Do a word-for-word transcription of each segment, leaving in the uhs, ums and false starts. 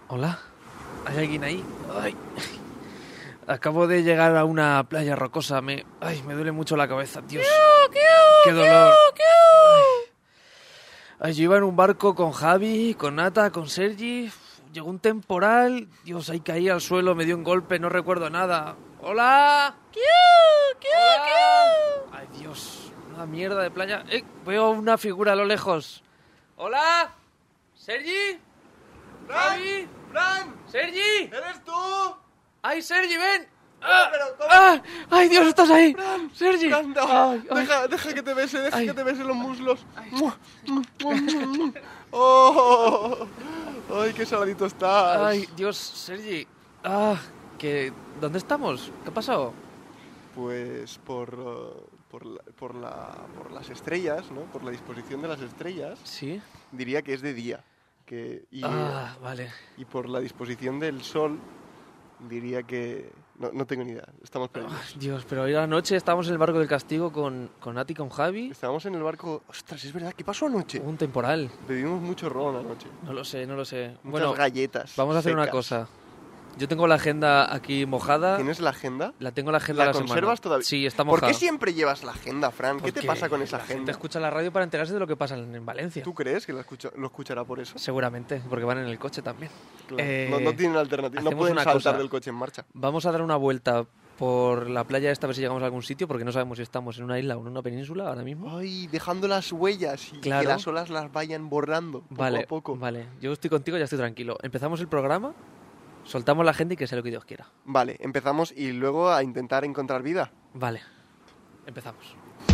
Hola, ¿hay alguien ahí? Ay, acabo de llegar a una playa rocosa. Me, ay, me duele mucho la cabeza, Dios. ¡Kiu, kiu, ¡Qué dolor! kiu, kiu! Ay, yo iba en un barco con Javi, con Nata, con Sergi. Llegó un temporal. Dios, ahí caí al suelo, me dio un golpe, no recuerdo nada. ¡Hola! ¡Kiu, kiu, ¡Hola! kiu! Ay, Dios, una mierda de playa. Eh, veo una figura a lo lejos. ¡Hola! ¿Sergi? ¿Javi? ¡Fran! ¡Sergi! ¿Eres tú? ¡Ay, Sergi, ven! ¡Ah! Pero, ¿cómo? ¡Ah! ¡Ay, Dios, estás ahí! Fran, ¡Sergi! Fran, no. Ay, ay. Deja, deja que te bese, deja Ay. que te bese los muslos. ¡Oh! ¡Ay, qué saladito estás! ¡Ay, Dios, Sergi! ¡Ah! ¿Qué? ¿Dónde estamos? ¿Qué ha pasado? Pues por, uh, por, la, por, la, por las estrellas, ¿no? Por la disposición de las estrellas, ¿Sí? diría que es de día. Que, y, Ah, vale. y por la disposición del sol, diría que... No, no tengo ni idea, estamos perdidos. Ay, Dios, pero hoy a la noche estábamos en el barco del castigo con, con Nati y con Javi. Estábamos en el barco... ¡Ostras, es verdad! ¿Qué pasó anoche? Hubo un temporal. Bebimos mucho ron anoche. No lo sé, no lo sé. Muchas Bueno, galletas vamos a hacer una secas. cosa. Yo tengo la agenda aquí mojada. ¿Tienes la agenda? La tengo la agenda ¿La de la conservas semana. todavía? Sí, está ¿Por mojada. qué siempre llevas la agenda, Fran? ¿Qué te Porque pasa con esa la gente agenda? escucha la radio para enterarse de lo que pasa en, en Valencia. ¿Tú crees que lo, escucha- lo escuchará por eso? Seguramente, porque van en el coche también. Claro. Eh, no, no tienen alternativa, no hacemos pueden una saltar cosa. del coche en marcha. Vamos a dar una vuelta por la playa esta, a ver si llegamos a algún sitio, porque no sabemos si estamos en una isla o en una península ahora mismo. Ay, dejando las huellas y Claro. que las olas las vayan borrando poco Vale, a poco. vale. Yo estoy contigo, ya estoy tranquilo. Empezamos el programa, soltamos la gente y que sea lo que Dios quiera. Vale, empezamos y luego a intentar encontrar vida. Vale, empezamos.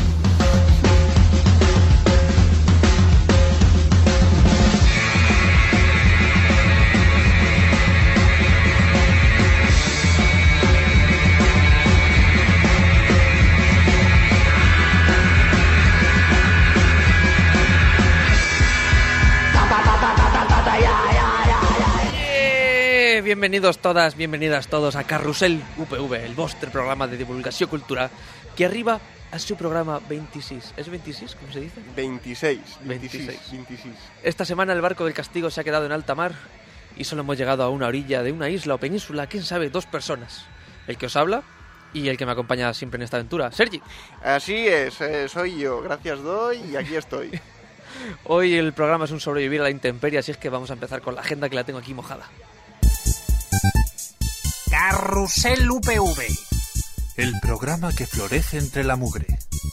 Yeah, bienvenidos todas, bienvenidas todos a Carrusel U P V, el vostre programa de divulgació cultura, que arriba a su programa veintiséis. ¿Es veintiséis? ¿Cómo se dice? veintiséis, veintiséis. veintiséis, veintiséis. Esta semana el barco del castigo se ha quedado en alta mar y solo hemos llegado a una orilla de una isla o península, quién sabe, dos personas. El que os habla y el que me acompaña siempre en esta aventura, Sergi. Así es, eh, soy yo. Gracias doy y aquí estoy. Hoy el programa es un sobrevivir a la intemperie, así es que vamos a empezar con la agenda que la tengo aquí mojada. Carrusel U P V, el programa que florece entre la mugre.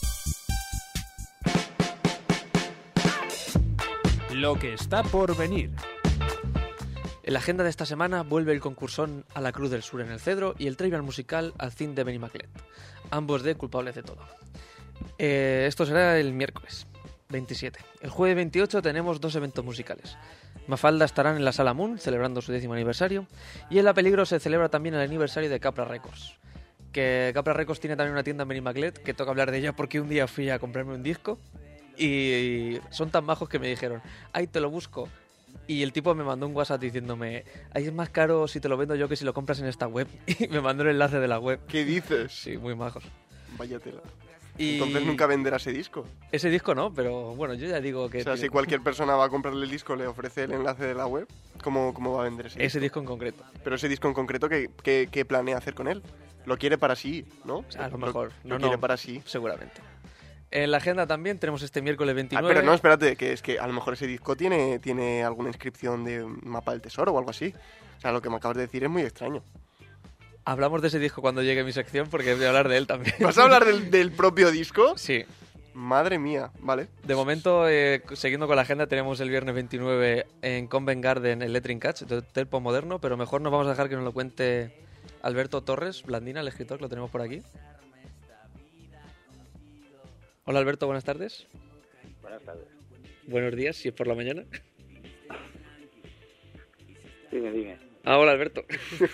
Lo que está por venir. En la agenda de esta semana vuelve el concursón a la Cruz del Sur en el Cedro y el trivial musical al Cine de Benimaclet, ambos de Culpables de Todo. Eh, esto será el miércoles veintisiete. El jueves veintiocho tenemos dos eventos musicales. Mafalda estarán en la Sala Moon celebrando su décimo aniversario y en La Peligro se celebra también el aniversario de Capra Records. Que Capra Records tiene también una tienda en Benimaclet, que toca hablar de ella porque un día fui a comprarme un disco y son tan bajos que me dijeron, ay, te lo busco. Y el tipo me mandó un WhatsApp diciéndome, ahí es más caro si te lo vendo yo que si lo compras en esta web. Y me mandó el enlace de la web. ¿Qué dices? Sí, muy majos. Vaya tela. Y Entonces nunca venderá ese disco. ese disco no, pero bueno, yo ya digo que... O sea, si cualquier persona va a comprarle el disco, le ofrece el enlace de la web, ¿cómo, cómo va a vender ese disco? Ese disco en concreto. Pero ese disco en concreto, ¿qué, qué, qué planea hacer con él? Lo quiere para sí, ¿no? A lo mejor. Lo No, quiere no, para sí. seguramente. En la agenda también tenemos este miércoles Ah, veintinueve. pero no, espérate, que es que a lo mejor ese disco tiene, tiene alguna inscripción de mapa del tesoro o algo así. O sea, lo que me acabas de decir es muy extraño. Hablamos de ese disco cuando llegue mi sección porque voy a hablar de él también. ¿Vas a hablar del, del propio disco? Sí. Madre mía, vale. De momento, eh, siguiendo con la agenda, tenemos el viernes veintinueve en Convent Garden el Lettering Catch de Hotel Postmoderno, pero mejor nos vamos a dejar que nos lo cuente Alberto Torres, Blandina, el escritor, que lo tenemos por aquí. Hola Alberto, buenas tardes. Buenas tardes. Buenos días, si es por la mañana. Dime, dime. Ah, hola Alberto.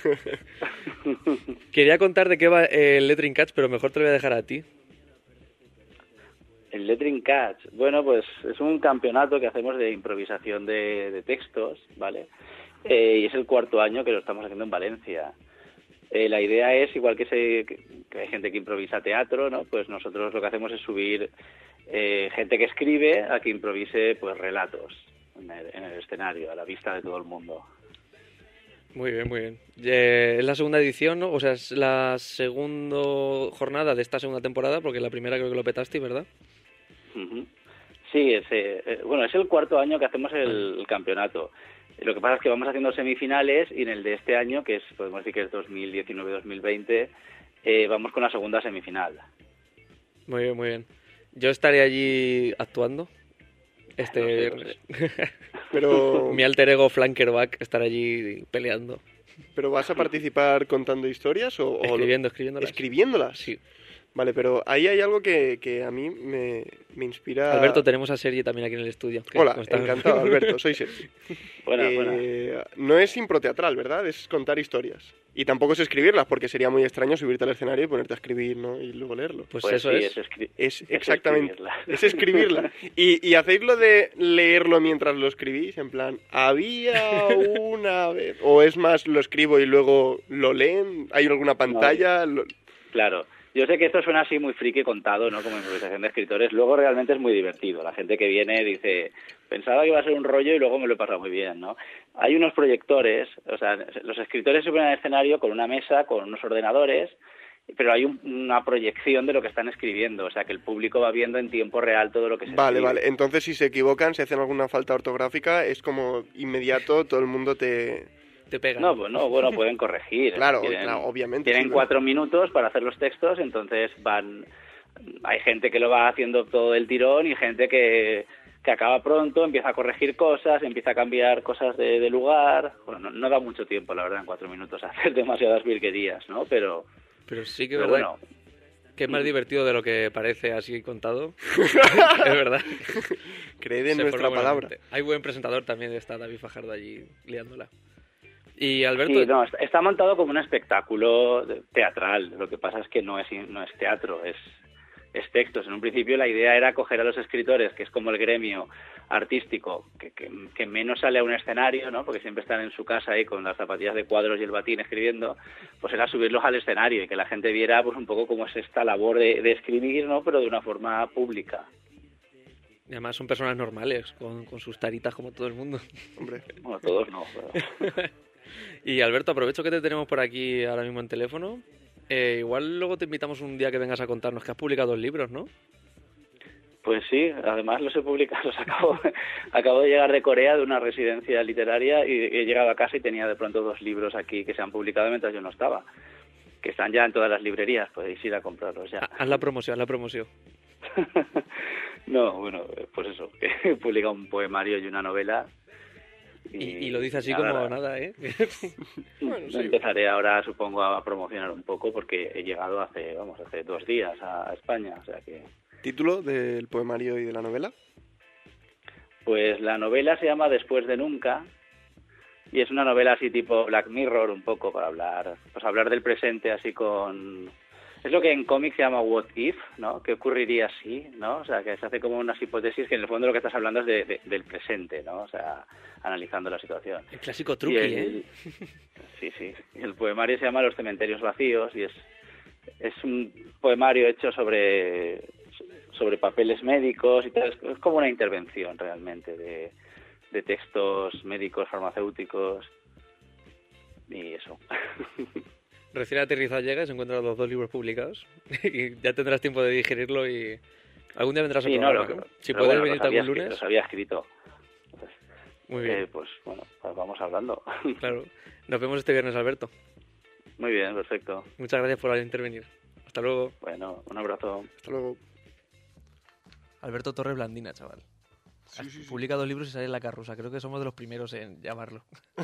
Quería contar de qué va el Lettering Catch, pero mejor te lo voy a dejar a ti. El Lettering Catch, bueno, pues es un campeonato que hacemos de improvisación de, de textos, ¿vale? Eh, y es el cuarto año que lo estamos haciendo en Valencia. Eh, la idea es, igual que, se, que hay gente que improvisa teatro, ¿no? Pues nosotros lo que hacemos es subir eh, gente que escribe a que improvise pues relatos en el, en el escenario, a la vista de todo el mundo. Muy bien, muy bien. Eh, es la segunda edición, ¿no? O sea, es la segunda jornada de esta segunda temporada, porque la primera creo que lo petaste, ¿verdad? Uh-huh. Sí, es, eh, bueno, es el cuarto año que hacemos el, el campeonato. Lo que pasa es que vamos haciendo semifinales y en el de este año, que es podemos decir que es dos mil diecinueve dos mil veinte, eh, vamos con la segunda semifinal. Muy bien, muy bien. Yo estaré allí actuando este No sé, viernes. no sé. Pero, Mi alter ego Flankerback estará allí peleando. ¿pero vas a participar contando historias o, o Escribiendo, escribiéndolas. escribiéndolas? Sí. Vale, pero ahí hay algo que, que a mí me, me inspira... Alberto, tenemos a Sergi también aquí en el estudio. que Hola, nos está- encantado, Alberto, soy Sergi. Buena, Eh, buena. No es improteatral, ¿verdad? Es contar historias. Y tampoco es escribirlas, porque sería muy extraño subirte al escenario y ponerte a escribir, ¿no? Y luego leerlo. Pues, Pues eso sí, es. es, escri- Es es exactamente... escribirla. Es escribirla. ¿Y, y hacéis lo de leerlo mientras lo escribís? En plan, ¿había una vez? ¿O es más, lo escribo y luego lo leen? ¿Hay alguna pantalla? Lo- Claro. Yo sé que esto suena así muy friki contado, ¿no? Como improvisación de escritores. Luego realmente es muy divertido. La gente que viene dice, pensaba que iba a ser un rollo y luego me lo he pasado muy bien, ¿no? Hay unos proyectores, o sea, los escritores se ponen al escenario con una mesa, con unos ordenadores, pero hay un- una proyección de lo que están escribiendo, o sea, que el público va viendo en tiempo real todo lo que se Vale, escribe. vale. Entonces, si se equivocan, si hacen alguna falta ortográfica, es como inmediato, todo el mundo te... Te pega. No, pues no, bueno, pueden corregir. Claro, Tienen- claro, obviamente. Tienen sí, ¿no? cuatro minutos para hacer los textos, entonces van... Hay gente que lo va haciendo todo el tirón y gente que, que acaba pronto, empieza a corregir cosas, empieza a cambiar cosas de, de lugar. Bueno, no, no da mucho tiempo, la verdad, en cuatro minutos a hacer demasiadas virguerías, ¿no? Pero, Pero sí que es pero verdad bueno, que es más divertido de lo que parece así contado. Es verdad. Creed en Se nuestra forma palabra. buenamente. Hay buen presentador también, está David Fajardo allí liándola. Y Alberto, sí, no, está, está montado como un espectáculo de- teatral. Lo que pasa es que no es, no es teatro, es, es textos. En un principio la idea era coger a los escritores, que es como el gremio artístico, que, que, que menos sale a un escenario, ¿no? Porque siempre están en su casa ahí con las zapatillas de cuadros y el batín escribiendo, pues era subirlos al escenario y que la gente viera pues un poco cómo es esta labor de, de escribir, ¿no? Pero de una forma pública. y además son personas normales, con, con sus taritas como todo el mundo. Hombre, Bueno, todos no, pero... Y Alberto, aprovecho que te tenemos por aquí ahora mismo en teléfono. Eh, igual luego te invitamos un día que vengas a contarnos que has publicado dos libros, ¿no? Pues sí, además los he publicado, los acabo, acabo de llegar de Corea de una residencia literaria y he llegado a casa y tenía de pronto dos libros aquí que se han publicado mientras yo no estaba, que están ya en todas las librerías, podéis ir a comprarlos ya. Ha- Haz la promoción, haz la promoción. No, bueno, pues eso, que he publicado un poemario y una novela. Y, y lo dice así nada, como nada, ¿eh? Bueno, sí. Empezaré ahora, supongo, a promocionar un poco porque he llegado hace, vamos, hace dos días a España, o sea que... título del poemario y de la novela. Pues la novela se llama Después de Nunca y es una novela así tipo Black Mirror un poco para hablar, pues hablar del presente así con... Es lo que en cómics se llama What If, ¿no? ¿Qué ocurriría si, no? O sea, que se hace como unas hipótesis que en el fondo lo que estás hablando es de, de- del presente, ¿no? O sea, analizando la situación. El clásico Y truqui, el- ¿eh? Sí, sí. Y el poemario se llama Los cementerios vacíos y es, es un poemario hecho sobre, sobre papeles médicos y tal. Es, es como una intervención realmente de, de textos médicos, farmacéuticos y eso. Recién aterrizado llegas, encuentras los dos libros publicados y ya tendrás tiempo de digerirlo y algún día vendrás a Sí, no, programa, lo- ¿no? Si pero puedes bueno, venirte los había algún escri- lunes, Los había escrito. Entonces, muy bien, eh, pues bueno, pues vamos hablando. claro. Nos vemos este viernes, Alberto. Muy bien, perfecto. Muchas gracias por intervenir. Hasta luego. Bueno, un abrazo. Hasta luego. Alberto Torres Blandina, chaval. Sí, sí, sí. Publica dos libros y sale en la carrusa. Creo que somos de los primeros en llamarlo.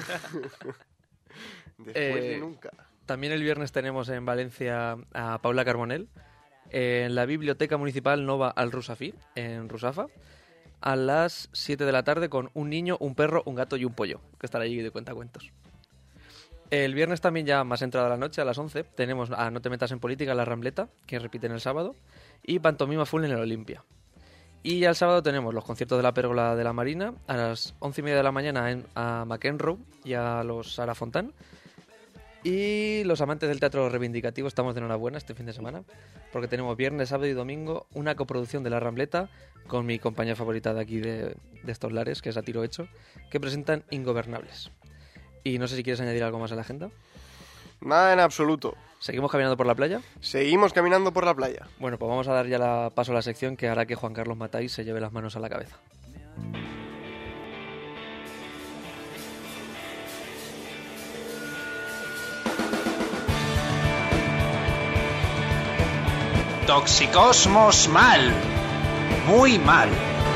Después de Eh, nunca. También el viernes tenemos en Valencia a Paula Carbonell en la Biblioteca Municipal Nova al Rusafí, en Rusafa, a las siete de la tarde con un niño, un perro, un gato y un pollo, que estará allí de cuentacuentos. El viernes también, ya más entrada la noche, a las once, tenemos a No te metas en política, La Rambleta, que repiten el sábado, y Pantomima Full en el Olimpia. Y ya el sábado tenemos los conciertos de la Pérgola de la Marina a las once y media de la mañana en, a McEnroe y a los Sara Fontán. Y los amantes del teatro reivindicativo estamos de enhorabuena este fin de semana, porque tenemos viernes, sábado y domingo una coproducción de La Rambleta con mi compañía favorita de aquí de, de estos lares, que es A Tiro Hecho, que presentan Ingobernables. Y no sé si quieres añadir algo más a la agenda. Nada en absoluto. ¿Seguimos caminando por la playa? Seguimos caminando por la playa. Bueno, pues vamos a dar ya la paso a la sección que hará que Juan Carlos Matáis se lleve las manos a la cabeza. Toxicosmos mal. Muy mal.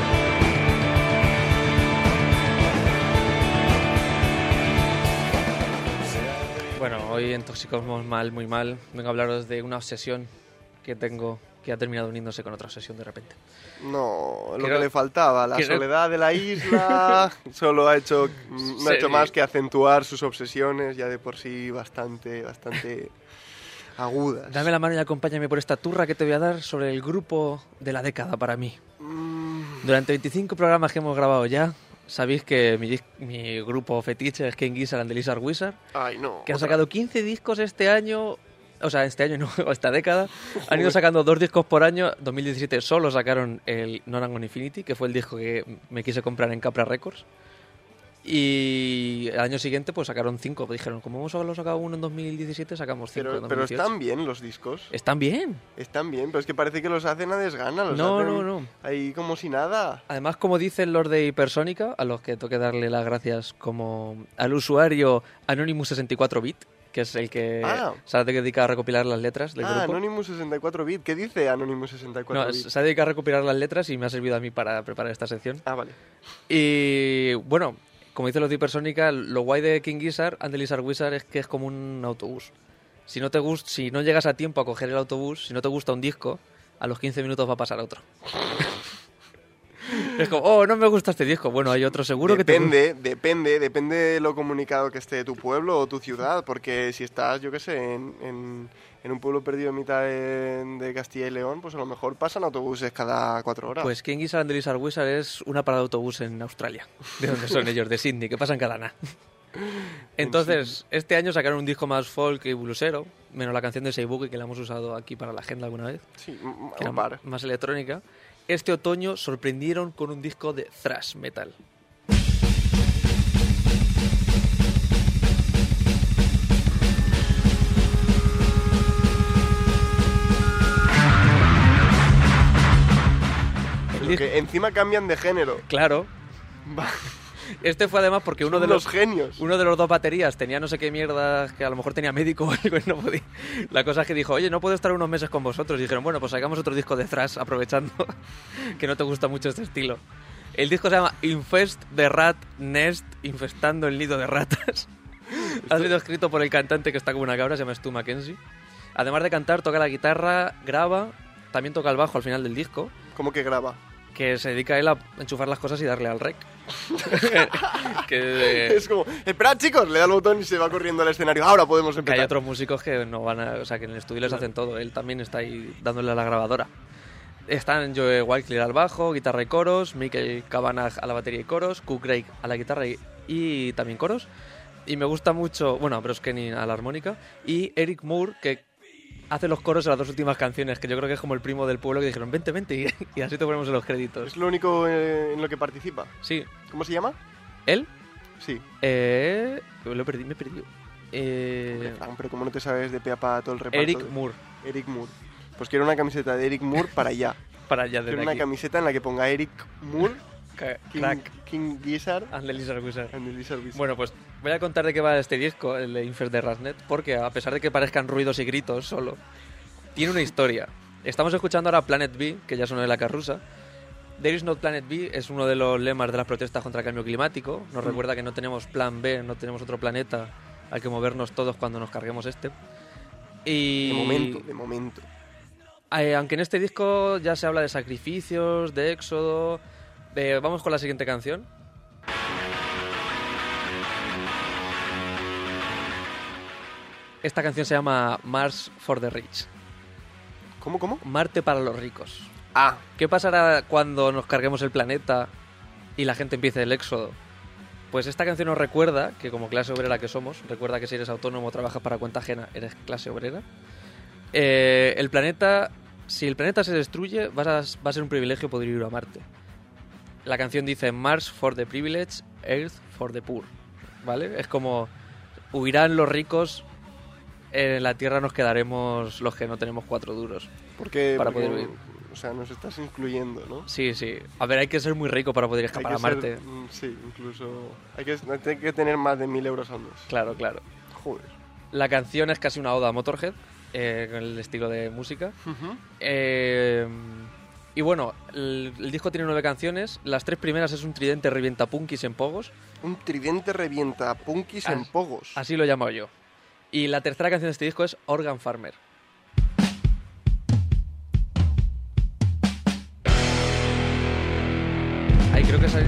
Bueno, hoy en Toxicosmos mal, muy mal, vengo a hablaros de una obsesión que tengo que ha terminado uniéndose con otra obsesión de repente. No, lo Creo- que le faltaba, la creo- soledad de la isla, solo ha hecho, no ha hecho Sí. más que acentuar sus obsesiones, ya de por sí bastante, bastante agudas. Dame la mano y acompáñame por esta turra que te voy a dar sobre el grupo de la década para mí. Mm, Durante veinticinco programas que hemos grabado ya, sabéis que mi, dis- mi grupo fetiche es Ken Gizzard and the Lizard Wizard, ay, no. que han otra- sacado quince discos este año, o sea, este año no, esta década. Han ido sacando dos discos por año. dos mil diecisiete solo sacaron el Non on Infinity, que fue el disco que me quise comprar en Capra Records. Y el año siguiente pues sacaron cinco. Dijeron, como hemos solo sacado uno en dos mil diecisiete, sacamos cinco en Pero, dos mil pero dieciocho. están bien los discos. Están bien. Están bien, pero es que parece que los hacen a desgana. Los No, hacen no, no. ahí como si nada. Además, como dicen los de Hipersónica, a los que tengo que darle las gracias como al usuario Anonymous sesenta y cuatro bit, que es el que Ah. se ha dedicado a recopilar las letras del Ah, grupo. Anonymous sesenta y cuatro bit. ¿Qué dice Anonymous sesenta y cuatro No, bit? se ha dedicado a recopilar las letras y me ha servido a mí para preparar esta sección. Ah, vale. Y bueno, como dicen los de Hipersónica, lo guay de King Gizzard and the Lizard Wizard es que es como un autobús. Si no te gust- si no llegas a tiempo a coger el autobús, si no te gusta un disco, a los quince minutos va a pasar otro. Es como, oh, no me gusta este disco. Bueno, hay otro seguro que te gusta. Depende, depende, depende de lo comunicado que esté tu pueblo o tu ciudad, porque si estás, yo qué sé, en, en, en un pueblo perdido en mitad de, de Castilla y León, pues a lo mejor pasan autobuses cada cuatro horas. Pues King Gizzard and the Lizard Wizard es una parada de autobús en Australia. ¿De dónde son ellos? De Sydney, que pasan cada nada. Entonces, este año sacaron un disco más folk y bluesero, menos la canción de Seibuki, que la hemos usado aquí para la agenda alguna vez, Sí, m- que era un par. más electrónica. Este otoño sorprendieron con un disco de thrash metal. El Lo disco- que encima cambian de género. Claro. Va, Este fue además porque uno son de los los genios. Uno de los dos baterías tenía no sé qué mierda, que a lo mejor tenía médico o algo y no podía. La cosa es que dijo, oye, no puedo estar unos meses con vosotros. Y dijeron, bueno, pues sacamos otro disco de thrash, aprovechando que no te gusta mucho este estilo. El disco se llama Infest the Rat Nest, infestando el nido de ratas. Ha sido escrito por el cantante que está como una cabra, se llama Stu Mackenzie. Además de cantar, toca la guitarra, graba, también toca el bajo al final del disco, ¿Cómo que graba? que se dedica él a enchufar las cosas y darle al rec. que, Es como, esperad chicos, le da el botón y se va corriendo al escenario. Ahora podemos Que empezar. hay otros músicos que no van a... O sea, que en el estudio les hacen todo. Él también está ahí dándole a la grabadora. Están Joe Wycliffe al bajo, guitarra y coros, Michael Cavanagh a la batería y coros, Cook Craig a la guitarra y, y también coros. Y me gusta mucho... Bueno, Bruce Kenny a la armónica. Y Eric Moore, que hace los coros en las dos últimas canciones, que yo creo que es como el primo del pueblo que dijeron, vente, vente, y, y así te ponemos en los créditos. Es lo único eh, en lo que participa. Sí. ¿Cómo se llama? ¿Él? Sí. Eh... Lo perdí, me he perdido. Eh... Fran, pero ¿cómo no te sabes de pe a pa todo el reparto? Eric de- Moore. Eric Moore. Pues quiero una camiseta de Eric Moore para allá. Para allá desde Quiero una aquí. camiseta en la que ponga Eric Moore, Ca- King, Crack King Gizzard and the Lizard Wizard. and the Lizard Wizard. Bueno, pues voy a contar de qué va este disco, el de Infest de Rasnet, porque a pesar de que parezcan ruidos y gritos solo, tiene una historia. Estamos escuchando ahora Planet B, que ya sonó de la carrusa. There is no Planet B es uno de los lemas de las protestas contra el cambio climático. Nos Mm. recuerda que no tenemos plan B, no tenemos otro planeta al que movernos todos cuando nos carguemos este. Y De momento, de momento. Eh, aunque en este disco ya se habla de sacrificios, de éxodo. de- Vamos con la siguiente canción. Esta canción se llama Mars for the Rich. ¿Cómo, cómo? Marte para los ricos. Ah, ¿Qué pasará cuando nos carguemos el planeta y la gente empiece el éxodo? Pues esta canción nos recuerda que como clase obrera que somos, recuerda que si eres autónomo o trabajas para cuenta ajena, eres clase obrera. Eh, el planeta, si el planeta se destruye, vas a- va a ser un privilegio poder ir a Marte. La canción dice Mars for the privileged, Earth for the poor. ¿Vale? Es como huirán los ricos, en la tierra nos quedaremos los que no tenemos cuatro duros. Porque, para porque, poder huir. O sea, nos estás incluyendo, ¿no? Sí, sí. A ver, hay que ser muy rico para poder escapar Hay a que ser- Marte. mm, sí, incluso... Hay que, hay que tener más de mil euros al mes. Claro, claro. Joder. La canción es casi una oda a Motorhead, eh, con el estilo de música. Ujú. Eh, y bueno, el, el disco tiene nueve canciones. Las tres primeras es un tridente revienta punkis en pogos. Un tridente revienta punkis Ah, en pogos. Así lo he llamado yo. Y la tercera canción de este disco es Organ Farmer. Ahí creo que es...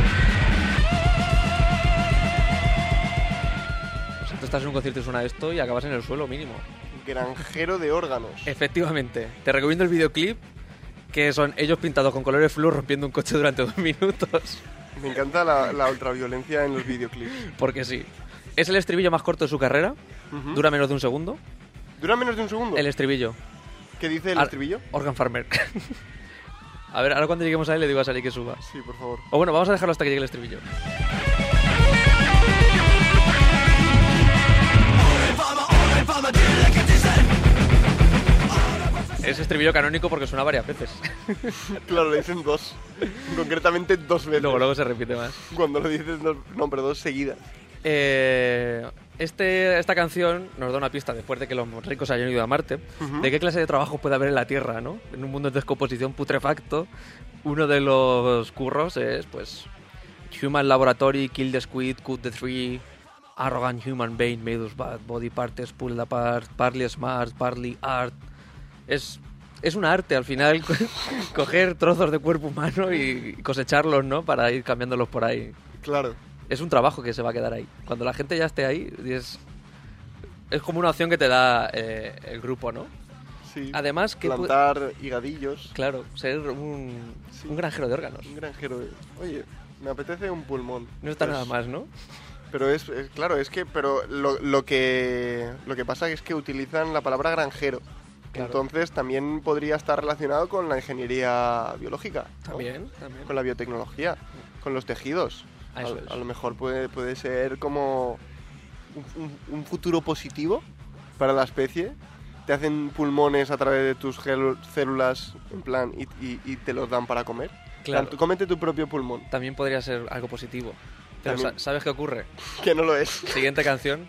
O sea, tú estás en un concierto y suena esto y acabas en el suelo mínimo. Granjero de órganos. Efectivamente. Te recomiendo el videoclip, que son ellos pintados con colores flu rompiendo un coche durante dos minutos. Me encanta la, la ultraviolencia en los videoclips. Porque sí. Es el estribillo más corto de su carrera. Ujú. Dura menos de un segundo. ¿Dura menos de un segundo? El estribillo. ¿Qué dice el Ar- estribillo? Organ Farmer. A ver, ahora cuando lleguemos a él le digo a Sally que suba. Sí, por favor. O bueno, vamos a dejarlo hasta que llegue el estribillo. Es estribillo canónico porque suena varias veces. Claro, lo dicen dos. Concretamente dos veces. Luego, luego se repite más. Cuando lo dices, dos, no, pero dos seguidas. Eh, este, esta canción nos da una pista, después de que los ricos hayan ido a Marte, Ujú. de qué clase de trabajo puede haber en la Tierra, ¿no? En un mundo de descomposición putrefacto, uno de los curros es, pues, Human Laboratory, Kill the Squid, Cut the Tree, Arrogant Human Being, Made of Bad Body Parts, Pulled Apart, Partly Smart, Partly Art. Es, es un arte, al final, coger trozos de cuerpo humano y cosecharlos, ¿no? Para ir cambiándolos por ahí. Claro. Es un trabajo que se va a quedar ahí. Cuando la gente ya esté ahí, es, es como una opción que te da eh, el grupo, ¿no? Sí. Además que... pu- Plantar higadillos. Claro, ser un, Sí. un granjero de órganos. Un granjero de... Oye, me apetece un pulmón. No está Pues- nada más, ¿no? Pero es, es- claro, es que pero lo, lo que lo que pasa es que utilizan la palabra granjero. Claro. Entonces también podría estar relacionado con la ingeniería biológica, ¿no? También, también. Con la biotecnología, con los tejidos. Ah, eso a, es. a lo mejor puede, puede ser como un, un- un futuro positivo para la especie. Te hacen pulmones a través de tus gelu- células en plan y, y- y te los dan para comer. Claro. Tanto- cómete tu propio pulmón, También podría ser algo positivo. Pero También. sa- ¿sabes qué ocurre? que no lo es. Siguiente canción.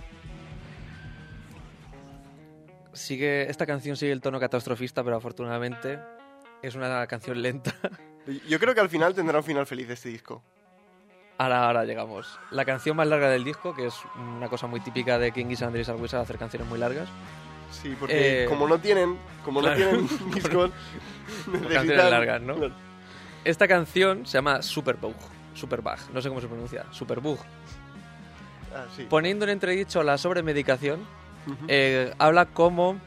Sigue, esta canción sigue el tono catastrofista, pero afortunadamente es una canción lenta. Yo creo que al final tendrá un final feliz este disco. Ahora, ahora llegamos. La canción más larga del disco, que es una cosa muy típica de King Gizzard and the Lizard Wizard, hacer canciones muy largas. Sí, porque Eh, como no tienen, como claro. no tienen discos, Canciones necesitan largas, ¿no? Claro. Esta canción se llama Superbug. Superbug, no sé cómo se pronuncia. Superbug. Ah, sí. Poniendo en entredicho la sobremedicación, Ujú. eh, habla cómo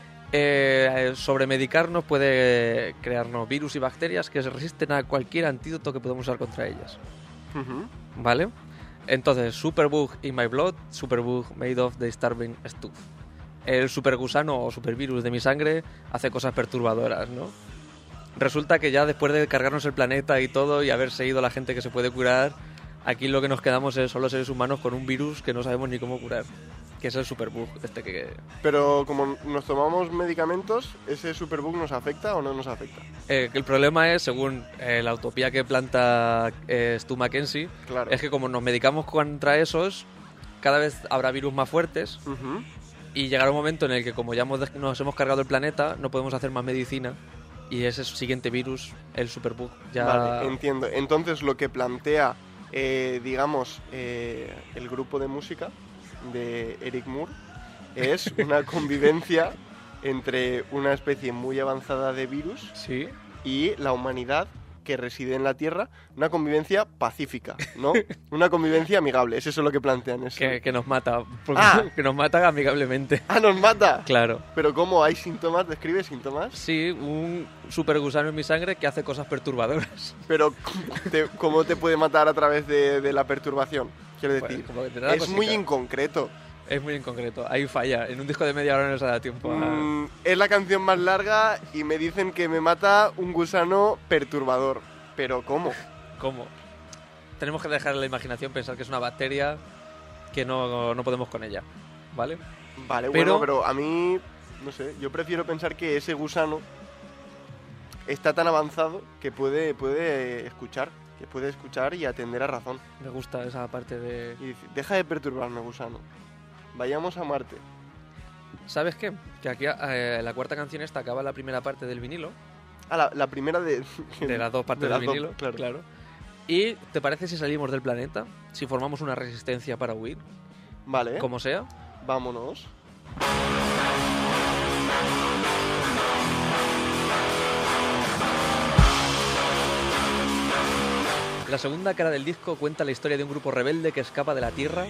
eh, sobremedicarnos puede crearnos virus y bacterias que se resisten a cualquier antídoto que podamos usar contra ellas. Ujú. ¿Vale? Entonces, Superbug in my blood, Superbug made of the starving stuff. El supergusano o supervirus de mi sangre hace cosas perturbadoras, ¿no? Resulta que ya después de cargarnos el planeta y todo y haberse ido la gente que se puede curar, aquí lo que nos quedamos es solo seres humanos con un virus que no sabemos ni cómo curar. Que es el Superbug, este que... Pero como nos tomamos medicamentos, ¿ese superbug nos afecta o no nos afecta? Eh, que el problema es, según eh, la utopía que planta eh, Stu Mackenzie, Claro. es que como nos medicamos contra esos, cada vez habrá virus más fuertes Ujú. y llegará un momento en el que como ya hemos des- nos hemos cargado el planeta, no podemos hacer más medicina y ese siguiente virus, el Superbug, ya... Vale, entiendo. Entonces lo que plantea, eh, digamos, eh, el grupo de música de Eric Moore es una convivencia entre una especie muy avanzada de virus Sí, y la humanidad que reside en la Tierra, una convivencia pacífica, ¿no? Una convivencia amigable, es eso lo que plantean. Es que, que nos mata, porque- Ah. que nos mata amigablemente. ¡Ah, nos mata! Claro. Pero ¿cómo? ¿Hay síntomas? ¿Describe síntomas? Sí, un supergusano en mi sangre que hace cosas perturbadoras. Pero ¿cómo te, cómo te puede matar a través de, de la perturbación? Quiero Pues, decir, como que te da es cosica. muy inconcreto. Es muy en concreto. Ahí falla. En un disco de media hora no se da tiempo a... Mm, es la canción más larga y me dicen que me mata un gusano perturbador. ¿Pero cómo? ¿Cómo? Tenemos que dejar a la imaginación pensar que es una bacteria que no, no podemos con ella, ¿vale? Vale, Pero- bueno, pero a mí, no sé, yo prefiero pensar que ese gusano está tan avanzado que puede, puede escuchar, que puede escuchar y atender a razón. Me gusta esa parte de... Y dice, deja de perturbarme, gusano. Vayamos a Marte. ¿Sabes qué? Que aquí eh, la cuarta canción esta acaba la primera parte del vinilo, Ah, la, la primera de... de las dos partes de del las dos, vinilo, claro. ¿Y te parece si salimos del planeta? Si formamos una resistencia para huir, Vale, como sea. vámonos. La segunda cara del disco cuenta la historia de un grupo rebelde que escapa de la Tierra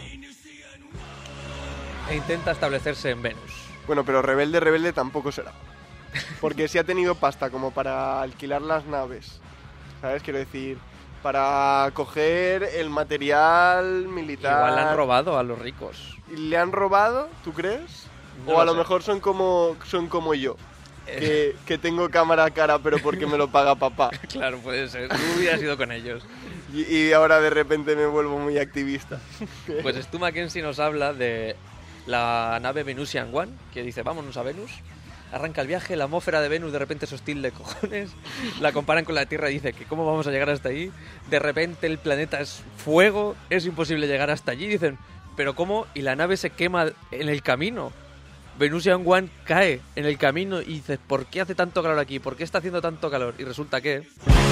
e intenta establecerse en Venus. Bueno, pero rebelde, rebelde tampoco será. Porque si ha tenido pasta como para alquilar las naves, ¿sabes? Quiero decir, para coger el material militar. Igual le han robado a los ricos. ¿Y ¿Le han robado, tú crees? No o a lo lo sé. mejor son como, son como yo, Eh, que, que tengo cámara a cara pero porque me lo paga papá. claro, puede ser. Tú hubieras ido con ellos. Y, y ahora de repente me vuelvo muy activista. Pues Stu Mackenzie nos habla de la nave Venusian One, que dice, vámonos a Venus. Arranca el viaje, la atmósfera de Venus de repente es hostil de cojones. La comparan con la Tierra y dice que cómo vamos a llegar hasta ahí. De repente el planeta es fuego, es imposible llegar hasta allí. Dicen, pero ¿cómo? Y la nave se quema en el camino. Venusian One cae en el camino y dices, ¿por qué hace tanto calor aquí? ¿Por qué está haciendo tanto calor? Y resulta que...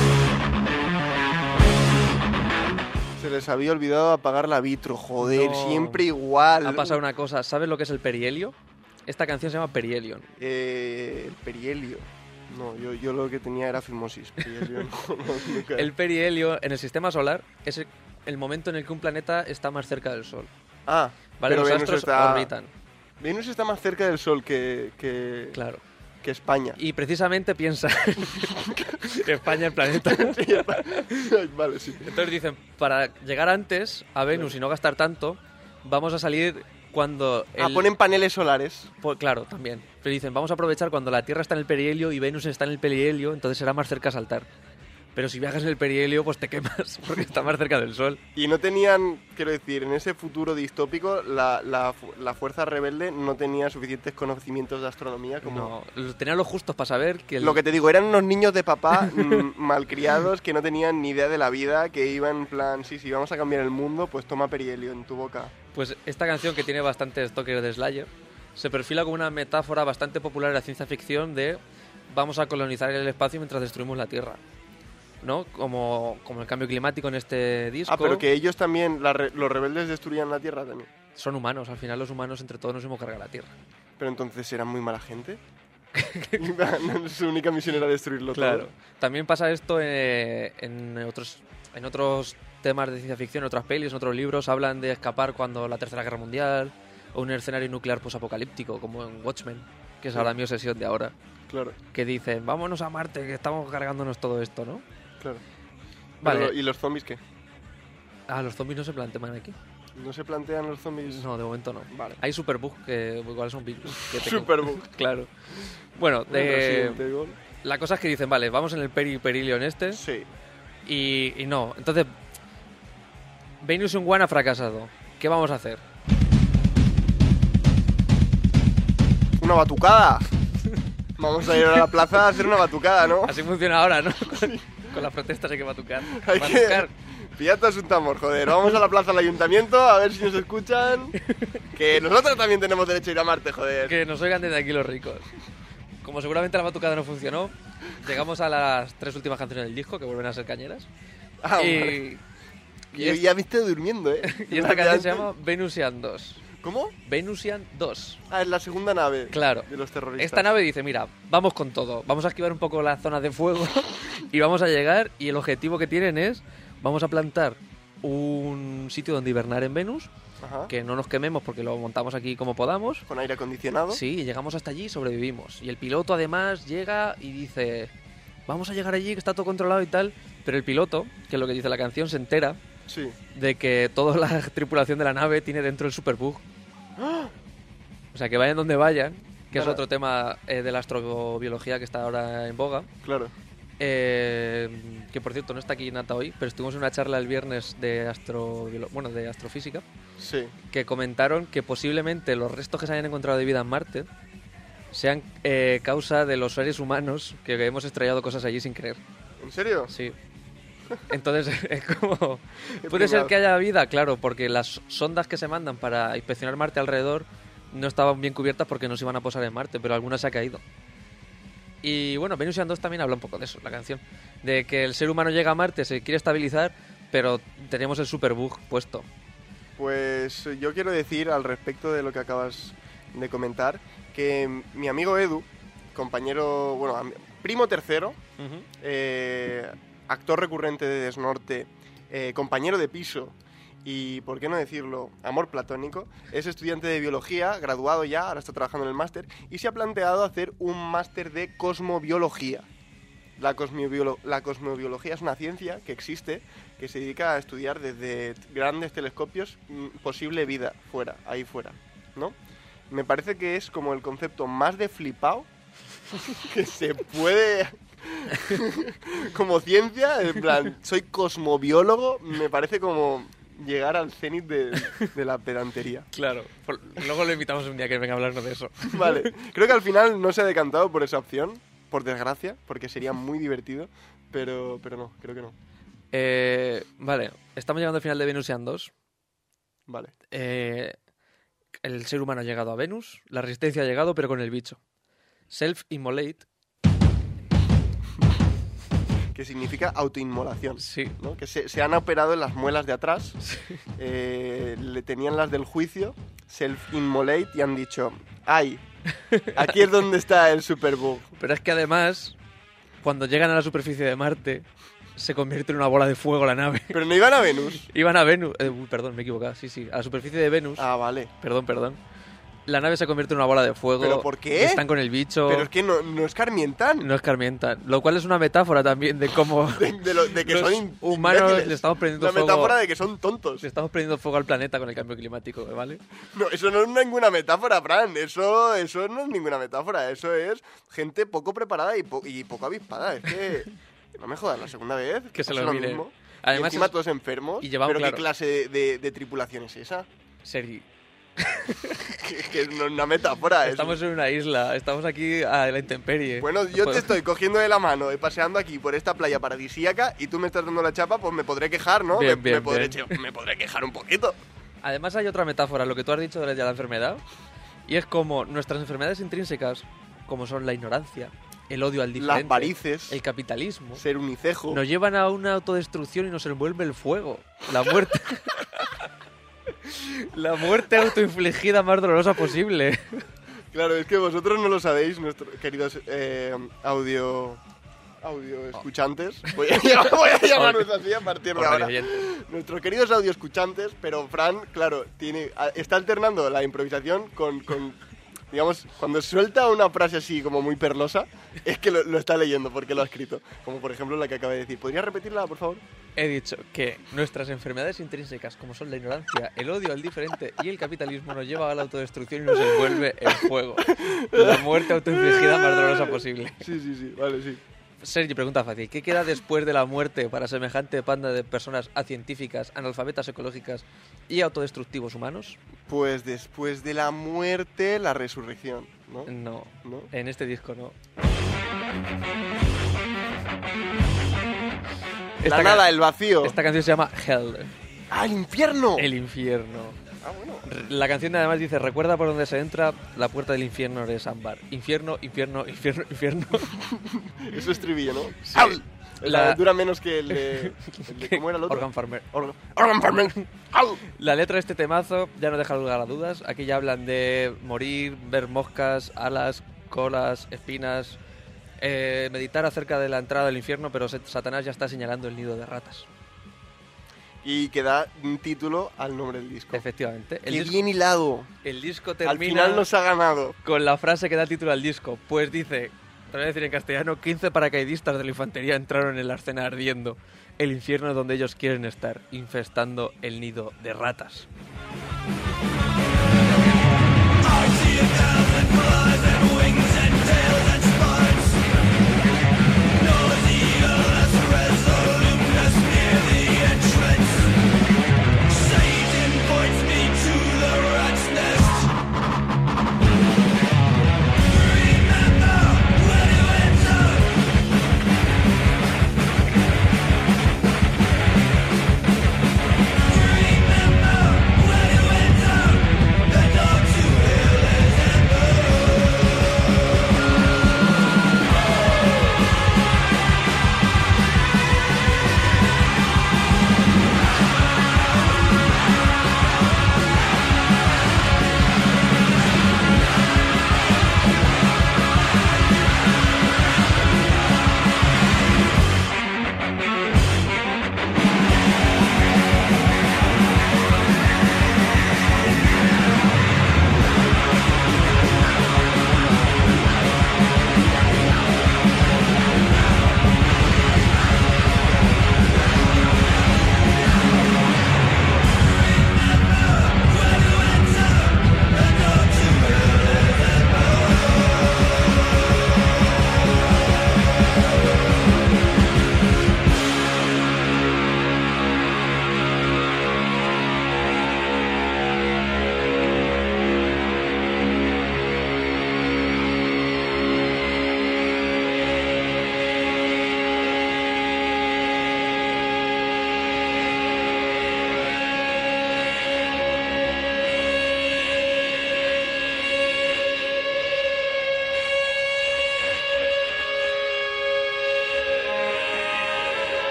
Se les había olvidado apagar la vitro, joder, No. siempre igual. Ha pasado una cosa, ¿sabes lo que es el perihelio? Esta canción se llama Perihelion. Eh, el perihelio. No, yo, yo lo que tenía era fimosis. Perihelio no, no, nunca. El perihelio en el sistema solar es el, el momento en el que un planeta está más cerca del Sol. Ah, ¿Vale? pero Los Venus astros está, orbitan, Venus está más cerca del Sol que, que, claro. que España. Y precisamente piensa que España el planeta. Ay, vale, sí. Entonces dicen, para llegar antes a Venus y no gastar tanto, vamos a salir cuando... Ah, el- ponen paneles solares. po- claro, también. Pero dicen, vamos a aprovechar cuando la Tierra está en el perihelio y Venus está en el perihelio, entonces será más cerca a saltar. Pero si viajas en el perihelio, pues te quemas, porque está más cerca del Sol. Y no tenían, quiero decir, en ese futuro distópico, la, la, fu- la fuerza rebelde no tenía suficientes conocimientos de astronomía como... No, tenían los justos para saber que... el- Lo que te digo, eran unos niños de papá mm, malcriados que no tenían ni idea de la vida, que iban en plan, sí, sí, vamos a cambiar el mundo, pues toma perihelio en tu boca. Pues esta canción, que tiene bastantes toques de Slayer, se perfila como una metáfora bastante popular en la ciencia ficción de vamos a colonizar el espacio mientras destruimos la Tierra. ¿No? Como, como el cambio climático en este disco. Ah, pero que ellos también, la re- los rebeldes destruían la Tierra también. Son humanos, al final los humanos entre todos nos hemos cargado la Tierra. Pero entonces eran muy mala gente. Su única misión era destruirlo Claro. todo. También pasa esto eh, en otros en otros temas de ciencia ficción, en otras pelis, en otros libros, hablan de escapar cuando la Tercera Guerra Mundial o un escenario nuclear posapocalíptico, como en Watchmen, que es Sí. ahora mi obsesión de ahora, Claro, que dicen, vámonos a Marte, que estamos cargándonos todo esto, ¿no? claro. Vale. Pero, ¿y los zombies qué? Ah, los zombies no se plantean aquí. ¿No se plantean los zombies? No, de momento no. Vale. Hay superbug, que igual son virus. que te- Superbug. Claro. Bueno, Bueno, de- Resident Evil. la cosa es que dicen, vale, vamos en el peri perilion este, Sí. y, y no. Entonces, Venusian One ha fracasado. ¿Qué vamos a hacer? ¡Una batucada! Vamos a ir a la plaza a hacer una batucada, ¿no? Así funciona ahora, ¿no? Con, con las protestas hay que batucar. Hay Batucar. que... Pillato es un tambor, joder. Vamos a la plaza del ayuntamiento a ver si nos escuchan. Que nosotros también tenemos derecho a ir a Marte, joder. Que nos oigan desde aquí los ricos. Como seguramente la batucada no funcionó, llegamos a las tres últimas canciones del disco, que vuelven a ser cañeras. Ah, y, hombre. y Yo es- ya me estoy durmiendo, ¿eh? y esta canción se llama Venusian dos. ¿Cómo? Venusian dos. Ah, es la segunda nave. Claro. De los terroristas. Esta nave dice, mira, vamos con todo, vamos a esquivar un poco la zona de fuego y vamos a llegar, y el objetivo que tienen es, vamos a plantar un sitio donde hibernar en Venus, Ajá. que no nos quememos porque lo montamos aquí como podamos. Con aire acondicionado. Sí, llegamos hasta allí y sobrevivimos. Y el piloto además llega y dice, vamos a llegar allí, que está todo controlado y tal, pero el piloto, que es lo que dice la canción, se entera Sí. de que toda la tripulación de la nave tiene dentro el superbug. O sea, que vayan donde vayan, que es Claro. otro tema eh, de la astrobiología que está ahora en boga. Claro. eh, que por cierto no está aquí Nata hoy, pero estuvimos en una charla el viernes de astro, bueno, de astrofísica, Sí. que comentaron que posiblemente los restos que se hayan encontrado de vida en Marte sean eh, causa de los seres humanos que hemos estrellado cosas allí sin querer. ¿En serio? Sí. Entonces, es como... Qué Puede ser pringao. que haya vida, claro, porque las sondas que se mandan para inspeccionar Marte alrededor no estaban bien cubiertas porque no se iban a posar en Marte, pero alguna se ha caído. Y bueno, Venusian dos también habla un poco de eso, la canción. De que el ser humano llega a Marte, se quiere estabilizar, pero tenemos el superbug puesto. Pues yo quiero decir al respecto de lo que acabas de comentar, que mi amigo Edu, compañero, bueno, am- primo tercero, eh, actor recurrente de Desnorte, eh, compañero de piso y, por qué no decirlo, amor platónico, es estudiante de biología, graduado ya, ahora está trabajando en el máster, y se ha planteado hacer un máster de cosmobiología. La, cosmobiolo- la cosmobiología es una ciencia que existe, que se dedica a estudiar desde grandes telescopios mm, posible vida fuera, ahí fuera, ¿no? Me parece que es como el concepto más de flipado que se puede... como ciencia, en plan, soy cosmobiólogo, me parece como llegar al cenit de, de la pedantería. Claro. Luego lo invitamos un día que venga a hablarnos de eso. Vale, creo que al final no se ha decantado por esa opción, por desgracia, porque sería muy divertido, pero, pero no, creo que no. Eh, vale, estamos llegando al final de Venusian dos. Vale. Eh, el ser humano ha llegado a Venus, la resistencia ha llegado, pero con el bicho. Self-immolate. Que significa autoinmolación. Sí. ¿No? Que se, se han operado en las muelas de atrás, eh, le tenían las del juicio, self-immolate, y han dicho, ¡ay! Aquí es donde está el superbug. Pero es que además, cuando llegan a la superficie de Marte, se convierte en una bola de fuego la nave. Pero no iban a Venus. Iban a Venus. Eh, uy, perdón, me he equivocado. Sí, sí. A la superficie de Venus. Ah, vale. Perdón, perdón. La nave se convierte en una bola de fuego. ¿Pero por qué? Están con el bicho. Pero es que no, no escarmientan. No escarmientan. Lo cual es una metáfora también de cómo De, de lo- de que los son in- humanos imbéciles. le estamos prendiendo Una fuego. metáfora de que son tontos. Le estamos prendiendo fuego al planeta con el cambio climático, ¿vale? No, eso no es ninguna metáfora, Fran. Eso, eso no es ninguna metáfora. Eso es gente poco preparada y, po- y poco avispada. Es que... No me jodas, la segunda vez. Que se pasa lo miren. mismo. Además y encima es- todos enfermos. y llevamos, ¿Pero claro. qué clase de, de- de tripulación es esa? Seri. Que, que no es una metáfora. es- Estamos en una isla, estamos aquí a la intemperie. Bueno, yo Pues- te estoy cogiendo de la mano y paseando aquí por esta playa paradisíaca y tú me estás dando la chapa, pues me podré quejar, ¿no? Bien, me, bien, me podré, bien. che- me podré quejar un poquito. Además hay otra metáfora, lo que tú has dicho de la, de la enfermedad, y es como nuestras enfermedades intrínsecas, como son la ignorancia, el odio al diferente, Las varices, el capitalismo, ser unicejo. nos llevan a una autodestrucción y nos envuelve el fuego, la muerte. La muerte autoinfligida más dolorosa posible. Claro, es que vosotros no lo sabéis, nuestros queridos eh, audio audio escuchantes. Voy a, llamar- voy a llamarlos así a partir de ahora. Nuestros queridos audio escuchantes, pero Fran, claro, tiene a- está alternando la improvisación con, con, digamos, cuando suelta una frase así como muy perlosa, es que lo, lo está leyendo porque lo ha escrito. Como por ejemplo la que acaba de decir. ¿Podrías repetirla, por favor? He dicho que nuestras enfermedades intrínsecas, como son la ignorancia, el odio al diferente y el capitalismo, nos lleva a la autodestrucción y nos envuelve el fuego. La muerte autoinfligida más dolorosa posible. Sí, sí, sí, vale, sí. Sergi, pregunta fácil. ¿Qué queda después de la muerte para semejante panda de personas acientíficas, analfabetas ecológicas y autodestructivos humanos? Pues después de la muerte, la resurrección, ¿no? No, ¿No? en este disco no. La ca- nada, el vacío. Esta canción se llama Hell, ¡Ah, el infierno! el infierno. Ah, bueno. R- La canción además dice, recuerda por dónde se entra, la puerta del infierno es ámbar. Infierno, infierno, infierno, infierno. Eso es estribillo, ¿no? Sí. ¡Au! La- La... Dura menos que el de... el de- ¿Cómo era el otro? Organ Farmer. Organ, Organ Farmer. ¡Au! La letra de este temazo ya no deja lugar a dudas. Aquí ya hablan de morir, ver moscas, alas, colas, espinas, eh, meditar acerca de la entrada del infierno, pero se- Satanás ya está señalando el nido de ratas. Y que da un título al nombre del disco. Efectivamente. El, ¡Qué disco, bien hilado! el disco Al termina final nos ha ganado. con la frase que da título al disco. Pues dice, te voy a decir en castellano, quince paracaidistas de la infantería entraron en la escena ardiendo. El infierno es donde ellos quieren estar, infestando el nido de ratas. Know the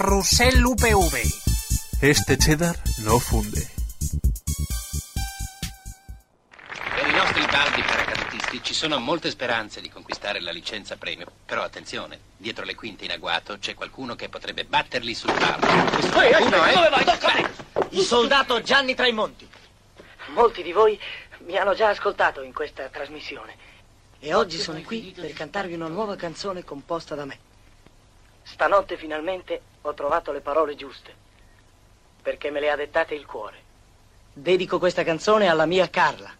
Carrusel U P V. Este cheddar no funde. Per i nostri bandi paracadutisti ci sono molte speranze di conquistare la licenza premio. Però attenzione, dietro le quinte in agguato c'è qualcuno che potrebbe batterli sul palo. Questo Ehi, qualcuno ehi, è... dove vai? Toccami! Il soldato Gianni Tramonti. Molti di voi mi hanno già ascoltato in questa trasmissione. E oggi sono qui per cantarvi una nuova canzone composta da me. Stanotte finalmente ho trovato le parole giuste, perché me le ha dettate il cuore. Dedico questa canzone alla mia Carla.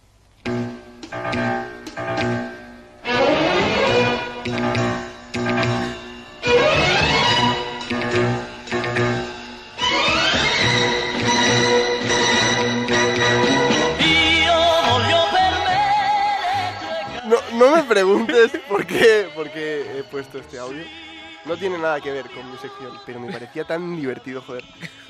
No, no me preguntes por qué, por qué he puesto este audio. No tiene nada que ver con mi sección, pero me parecía tan divertido, joder.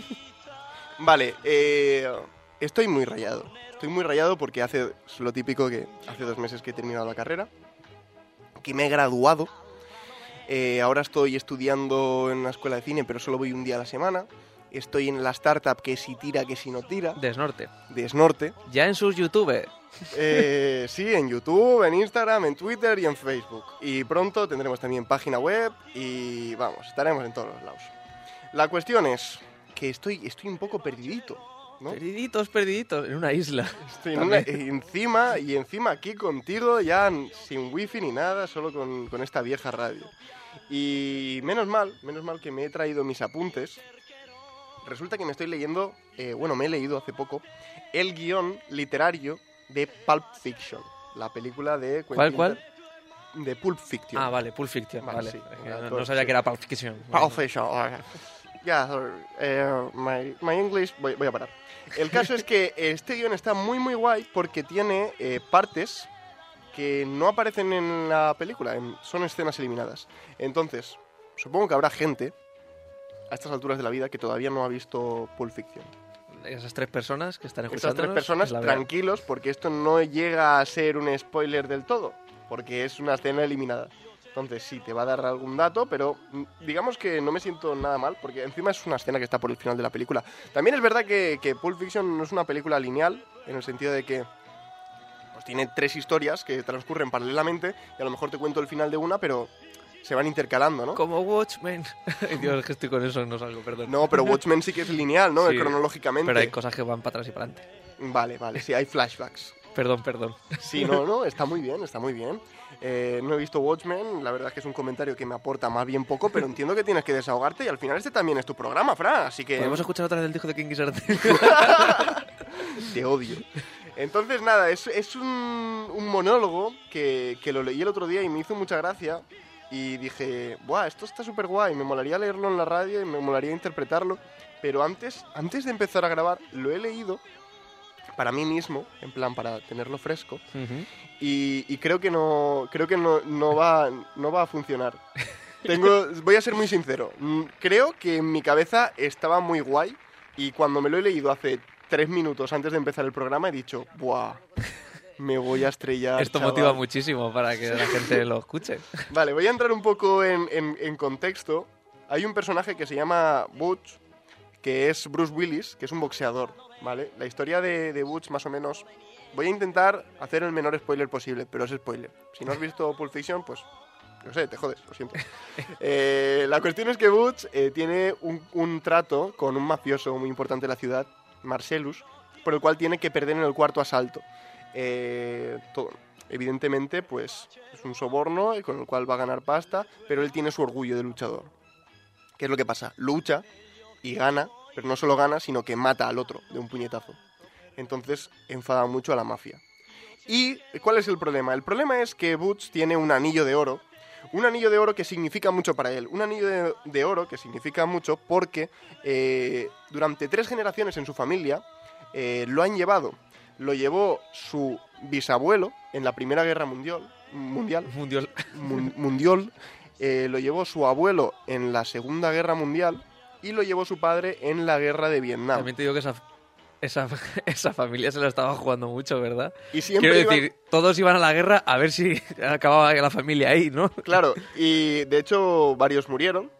Vale, eh, estoy muy rayado. Estoy muy rayado porque hace es lo típico que hace dos meses que he terminado la carrera, que me he graduado. Eh, ahora estoy estudiando en una escuela de cine, pero solo voy un día a la semana. Estoy en la startup que si tira, que si no tira. Desnorte. Desnorte. Ya en sus YouTube. Eh, sí, en YouTube, en Instagram, en Twitter y en Facebook. Y pronto tendremos también página web y vamos, estaremos en todos los lados. La cuestión es que estoy, estoy un poco perdidito, ¿no? Perdiditos, perdiditos, en una isla. Estoy en una, encima y encima aquí contigo, ya sin wifi ni nada, solo con, con esta vieja radio. Y menos mal, menos mal que me he traído mis apuntes. Resulta que me estoy leyendo, eh, bueno, me he leído hace poco, el guión literario de Pulp Fiction, la película de... ¿Cuál, cuál? De Pulp Fiction. Ah, vale, Pulp Fiction, Vale, vale. sí, Es que venga, no, todo no sabía sí. que era Pulp Fiction. Pulp Fiction. Ya, yeah, my, my English... Voy, voy a parar. El caso es que este guión está muy, muy guay porque tiene eh, partes que no aparecen en la película, en, son escenas eliminadas. Entonces, supongo que habrá gente a estas alturas de la vida que todavía no ha visto Pulp Fiction. Esas tres personas que están Estas escuchando. tres personas, tranquilos, porque esto no llega a ser un spoiler del todo, porque es una escena eliminada. Entonces sí, te va a dar algún dato, pero digamos que no me siento nada mal, porque encima es una escena que está por el final de la película. También es verdad que, que Pulp Fiction no es una película lineal, en el sentido de que pues, tiene tres historias que transcurren paralelamente, y a lo mejor te cuento el final de una, pero se van intercalando, ¿no? Como Watchmen. Ay, Dios, que estoy con eso, no salgo, perdón. No, pero Watchmen sí que es lineal, ¿no? Sí, cronológicamente. Pero hay cosas que van para atrás y para adelante. Vale, vale, sí, hay flashbacks. Perdón, perdón. Sí, no, no, está muy bien, está muy bien. Eh, no he visto Watchmen, la verdad es que es un comentario que me aporta más bien poco, pero entiendo que tienes que desahogarte y al final este también es tu programa, Fran, así que... ¿Podemos escuchar otra vez el disco de King Gizzard? Te odio. Entonces, nada, es, es un, un monólogo que, que lo leí el otro día y me hizo mucha gracia y dije, buah, esto está súper guay, me molaría leerlo en la radio y me molaría interpretarlo, pero antes, antes de empezar a grabar lo he leído para mí mismo, en plan para tenerlo fresco, Uh-huh. y, y creo que no creo que no, no va no va a funcionar. Tengo voy a ser muy sincero, mm, creo que en mi cabeza estaba muy guay y cuando me lo he leído hace tres minutos antes de empezar el programa he dicho, buah, me voy a estrellar. Esto chaval. motiva muchísimo para que la gente lo escuche. Vale, voy a entrar un poco en, en, en contexto. Hay un personaje que se llama Butch, que es Bruce Willis, que es un boxeador, ¿vale? La historia de, de Butch, más o menos... Voy a intentar hacer el menor spoiler posible, pero es spoiler. Si no has visto Pulp Fiction, pues... No sé, te jodes, lo siento. Eh, la cuestión es que Butch eh, tiene un, un trato con un mafioso muy importante de la ciudad, Marcellus, por el cual tiene que perder en el cuarto asalto. Eh, todo, evidentemente, pues es un soborno con el cual va a ganar pasta, pero él tiene su orgullo de luchador. ¿Qué es lo que pasa? Lucha y gana, pero no solo gana, sino que mata al otro de un puñetazo. Entonces enfada mucho a la mafia. ¿Y cuál es el problema? El problema es que Butch tiene un anillo de oro, un anillo de oro que significa mucho para él, un anillo de, de oro que significa mucho porque eh, durante tres generaciones en su familia eh, lo han llevado. Lo llevó su bisabuelo en la Primera Guerra Mundial, mundial, Mundial. mun- mundial eh, lo llevó su abuelo en la Segunda Guerra Mundial y lo llevó su padre en la Guerra de Vietnam. También te digo que esa, esa, esa familia se la estaba jugando mucho, ¿verdad? Y siempre Quiero iban- decir, todos iban a la guerra a ver si acababa la familia ahí, ¿no? Claro, y de hecho varios murieron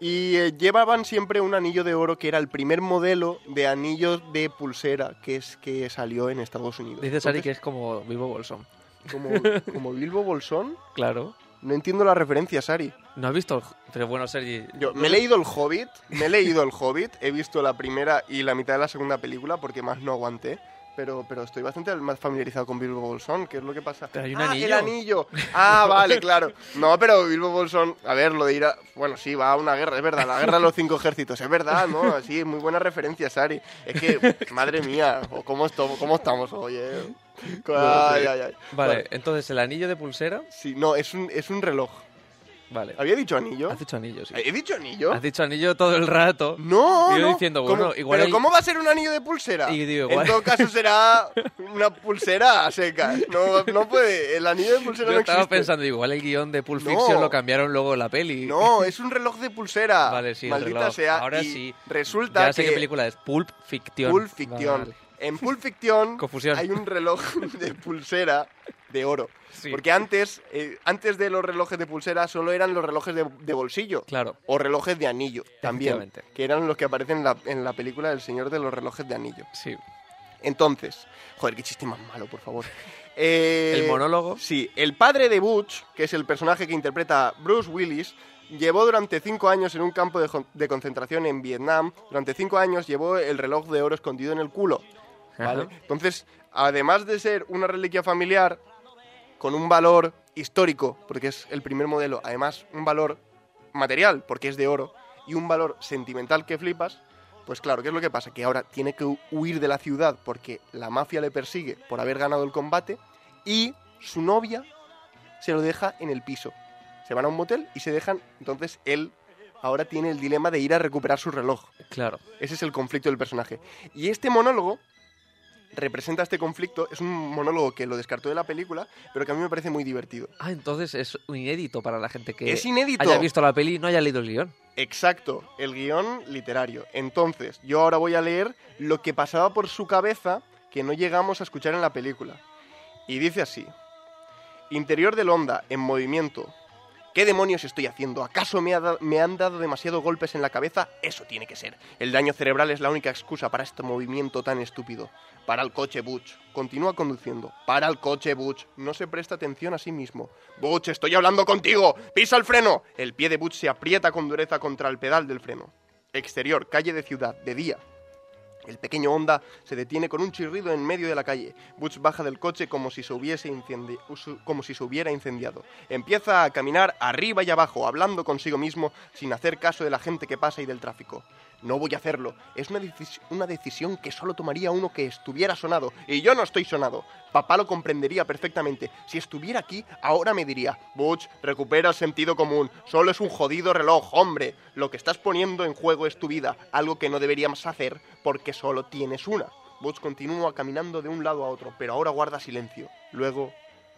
Y eh, llevaban siempre un anillo de oro que era el primer modelo de anillo de pulsera que es que salió en Estados Unidos. Dice Sari Entonces, que es como Bilbo Bolsón. como, como Bilbo Bolsón. Claro. No entiendo la referencia, Sari. ¿No has visto? el- Pero bueno, Sergi... Yo me he leído El Hobbit, me he leído El Hobbit, he visto la primera y la mitad de la segunda película porque más no aguanté. Pero, pero estoy bastante más familiarizado con Bilbo Bolsón. ¿Qué es lo que pasa? Pero hay un ah, anillo. el anillo. Ah, vale, claro. No, pero Bilbo Bolsón, a ver, lo de ir a... Bueno, sí, va a una guerra, es verdad. La guerra de los cinco ejércitos, es verdad, ¿no? Sí, muy buena referencia, Sari. Es que, madre mía, ¿cómo, esto, cómo estamos hoy, eh? Ay, ay, ay. Vale, entonces el anillo de pulsera... Sí, no, es un, es un reloj. Vale. ¿Había dicho anillo? Has dicho anillo, sí. ¿He dicho anillo? Has dicho anillo todo el rato. No, Y yo no. diciendo, ¿Cómo? bueno, igual ¿Pero hay- cómo va a ser un anillo de pulsera? Y digo, igual- En todo caso será una pulsera a secas. No, no puede. El anillo de pulsera Yo no estaba existe. pensando, igual el guión de Pulp No. Fiction lo cambiaron luego en la peli. No, es un reloj de pulsera. Vale, sí, el Maldita reloj. sea. Ahora y sí. Resulta Ya sé que qué película es. Pulp Fiction. Pulp Fiction. Vale. En Pulp Fiction Confusión. hay un reloj de pulsera de oro. Sí. Porque antes, eh, antes de los relojes de pulsera solo eran los relojes de, de bolsillo. Claro. O relojes de anillo también. Efectivamente. Que eran los que aparecen en la, en la película del Señor de los Relojes de Anillo. Sí. Entonces, joder, qué chiste más malo, por favor. Eh, El monólogo. Sí, el padre de Butch, que es el personaje que interpreta Bruce Willis, llevó durante cinco años en un campo de, jo- de concentración en Vietnam. Durante cinco años llevó el reloj de oro escondido en el culo. ¿Vale? Ajá. Entonces, además de ser una reliquia familiar con un valor histórico, porque es el primer modelo, además un valor material, porque es de oro, y un valor sentimental que flipas, pues claro, ¿qué es lo que pasa? Que ahora tiene que hu- huir de la ciudad porque la mafia le persigue por haber ganado el combate y su novia se lo deja en el piso. Se van a un motel y se dejan, entonces él ahora tiene el dilema de ir a recuperar su reloj. Claro. Ese es el conflicto del personaje. Y este monólogo representa este conflicto, es un monólogo que lo descartó de la película, pero que a mí me parece muy divertido. Ah, entonces es inédito para la gente que Es inédito. haya visto la peli y no haya leído el guión. Exacto, el guión literario. Entonces, yo ahora voy a leer lo que pasaba por su cabeza que no llegamos a escuchar en la película. Y dice así: Interior del Honda, en movimiento. ¿Qué demonios estoy haciendo? ¿Acaso me, ha da- me han dado demasiados golpes en la cabeza? Eso tiene que ser. El daño cerebral es la única excusa para este movimiento tan estúpido. Para el coche, Butch. Continúa conduciendo. Para el coche, Butch. No se presta atención a sí mismo. Butch, estoy hablando contigo. ¡Pisa el freno! El pie de Butch se aprieta con dureza contra el pedal del freno. Exterior, calle de ciudad, de día. El pequeño Honda se detiene con un chirrido en medio de la calle. Butch baja del coche como si se hubiese incendi- usu- como si se hubiera incendiado. Empieza a caminar arriba y abajo, hablando consigo mismo, sin hacer caso de la gente que pasa y del tráfico. No voy a hacerlo. Es una, decis- una decisión que solo tomaría uno que estuviera sonado. Y yo no estoy sonado. Papá lo comprendería perfectamente. Si estuviera aquí, ahora me diría: Butch, recupera el sentido común. Solo es un jodido reloj, hombre. Lo que estás poniendo en juego es tu vida. Algo que no deberíamos hacer porque solo tienes una. Butch continúa caminando de un lado a otro, pero ahora guarda silencio. Luego,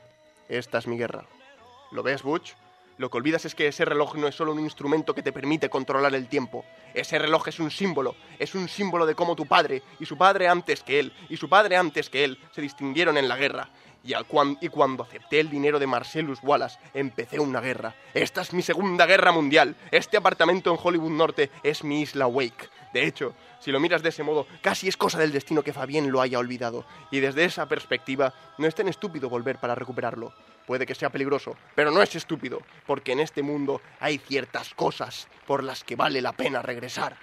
esta es mi guerra. ¿Lo ves, Butch? Lo que olvidas es que ese reloj no es solo un instrumento que te permite controlar el tiempo. Ese reloj es un símbolo. Es un símbolo de cómo tu padre, y su padre antes que él, y su padre antes que él, se distinguieron en la guerra. Y, al cuan- y cuando acepté el dinero de Marcellus Wallace, empecé una guerra. Esta es mi segunda guerra mundial. Este apartamento en Hollywood Norte es mi isla Wake. De hecho, si lo miras de ese modo, casi es cosa del destino que Fabián lo haya olvidado. Y desde esa perspectiva, no es tan estúpido volver para recuperarlo. Puede que sea peligroso, pero no es estúpido, porque en este mundo hay ciertas cosas por las que vale la pena regresar.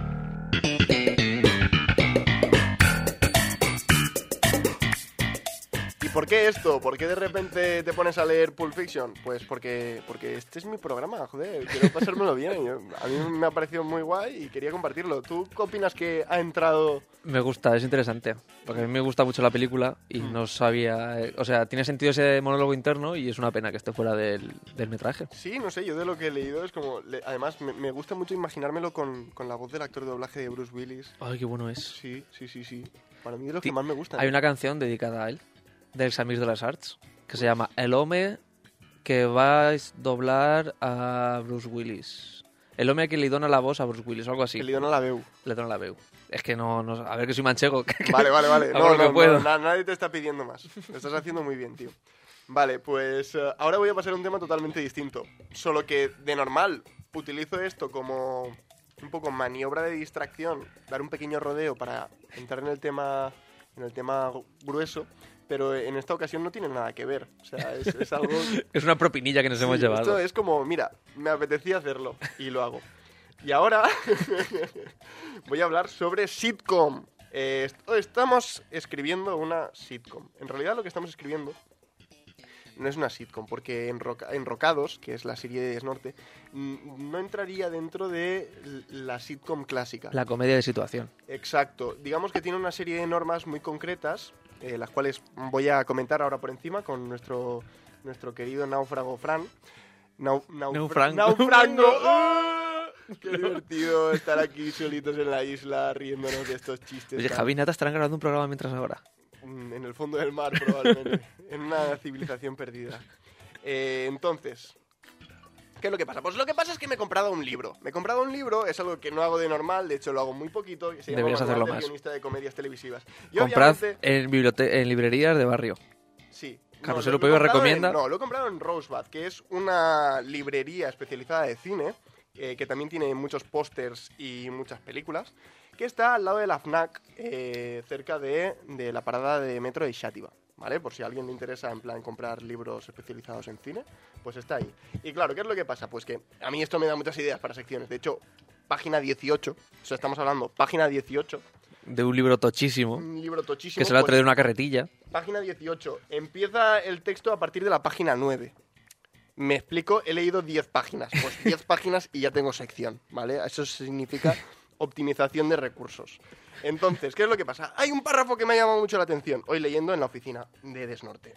¿Y por qué esto? ¿Por qué de repente te pones a leer Pulp Fiction? Pues porque, porque este es mi programa, joder, quiero pasármelo bien. Yo- a mí me ha parecido muy guay y quería compartirlo. ¿Tú qué opinas que ha entrado? Me gusta, es interesante. Porque a mí me gusta mucho la película y Mm. no sabía... eh, O sea, tiene sentido ese monólogo interno y es una pena que esté fuera del, del metraje. Sí, no sé, yo de lo que he leído es como... le- además, me, me gusta mucho imaginármelo con, con la voz del actor de doblaje de Bruce Willis. Ay, qué bueno es. Sí, sí, sí, sí. Para mí de los Ti- que más me gustan. Hay una canción dedicada a él, del Samir de las Arts, que se llama El home que va a doblar a Bruce Willis. El home que le dona la voz a Bruce Willis, o algo así. Que le dona la veu. Le dona la veu. Es que no, no... A ver, que soy manchego. Vale, vale, vale. Hago No, lo que no, puedo. no, na- nadie te está pidiendo más. Lo estás haciendo muy bien, tío. Vale, pues eh, ahora voy a pasar a un tema totalmente distinto. Solo que de normal utilizo esto como un poco maniobra de distracción, dar un pequeño rodeo para entrar en el tema, en el tema grueso, pero en esta ocasión no tiene nada que ver. O sea, es, es algo... Es una propinilla que nos Sí, hemos llevado. Esto es como, mira, me apetecía hacerlo y lo hago. Y ahora voy a hablar sobre sitcom. Eh, est- estamos escribiendo una sitcom. En realidad lo que estamos escribiendo no es una sitcom, porque Enroca- Enrocados, que es la serie de Desnorte, mm, no entraría dentro de l- la sitcom clásica. La comedia de situación. Exacto. Digamos que tiene una serie de normas muy concretas, eh, las cuales voy a comentar ahora por encima con nuestro, nuestro querido náufrago Fran. Nau, naufra- Naufrango. ¡Naufrango! ¡Ah! ¡Qué divertido estar aquí solitos en la isla riéndonos de estos chistes! Oye, tan- Javi y Nata estarán grabando un programa mientras ahora. Mm, En el fondo del mar, probablemente. En una civilización perdida. Eh, entonces, ¿qué es lo que pasa? Pues lo que pasa es que me he comprado un libro. Me he comprado un libro, es algo que no hago de normal, de hecho lo hago muy poquito. Que se llama Deberías Manual hacerlo del más. Guionista de comedias televisivas. Y Comprad obviamente, en, bibliote- en librerías de barrio. sí. Carlos lo- L. lo he Peugeot comprado recomienda. en- no, lo he comprado en Rosebud, que es una librería especializada de cine, eh, que también tiene muchos pósters y muchas películas, que está al lado de la FNAC, eh, cerca de, de la parada de metro de Xàtiva, ¿vale? Por si a alguien le interesa, en plan, comprar libros especializados en cine, pues está ahí. Y claro, ¿qué es lo que pasa? Pues que a mí esto me da muchas ideas para secciones. De hecho, página dieciocho, o sea, estamos hablando, página dieciocho, De un libro tochísimo. un libro tochísimo. Que se lo ha pues, traído en una carretilla. Página dieciocho. Empieza el texto a partir de la página nueve. Me explico, he leído diez páginas. Pues diez páginas y ya tengo sección, ¿vale? Eso significa optimización de recursos. Entonces, ¿qué es lo que pasa? Hay un párrafo que me ha llamado mucho la atención, hoy leyendo en la oficina de Desnorte.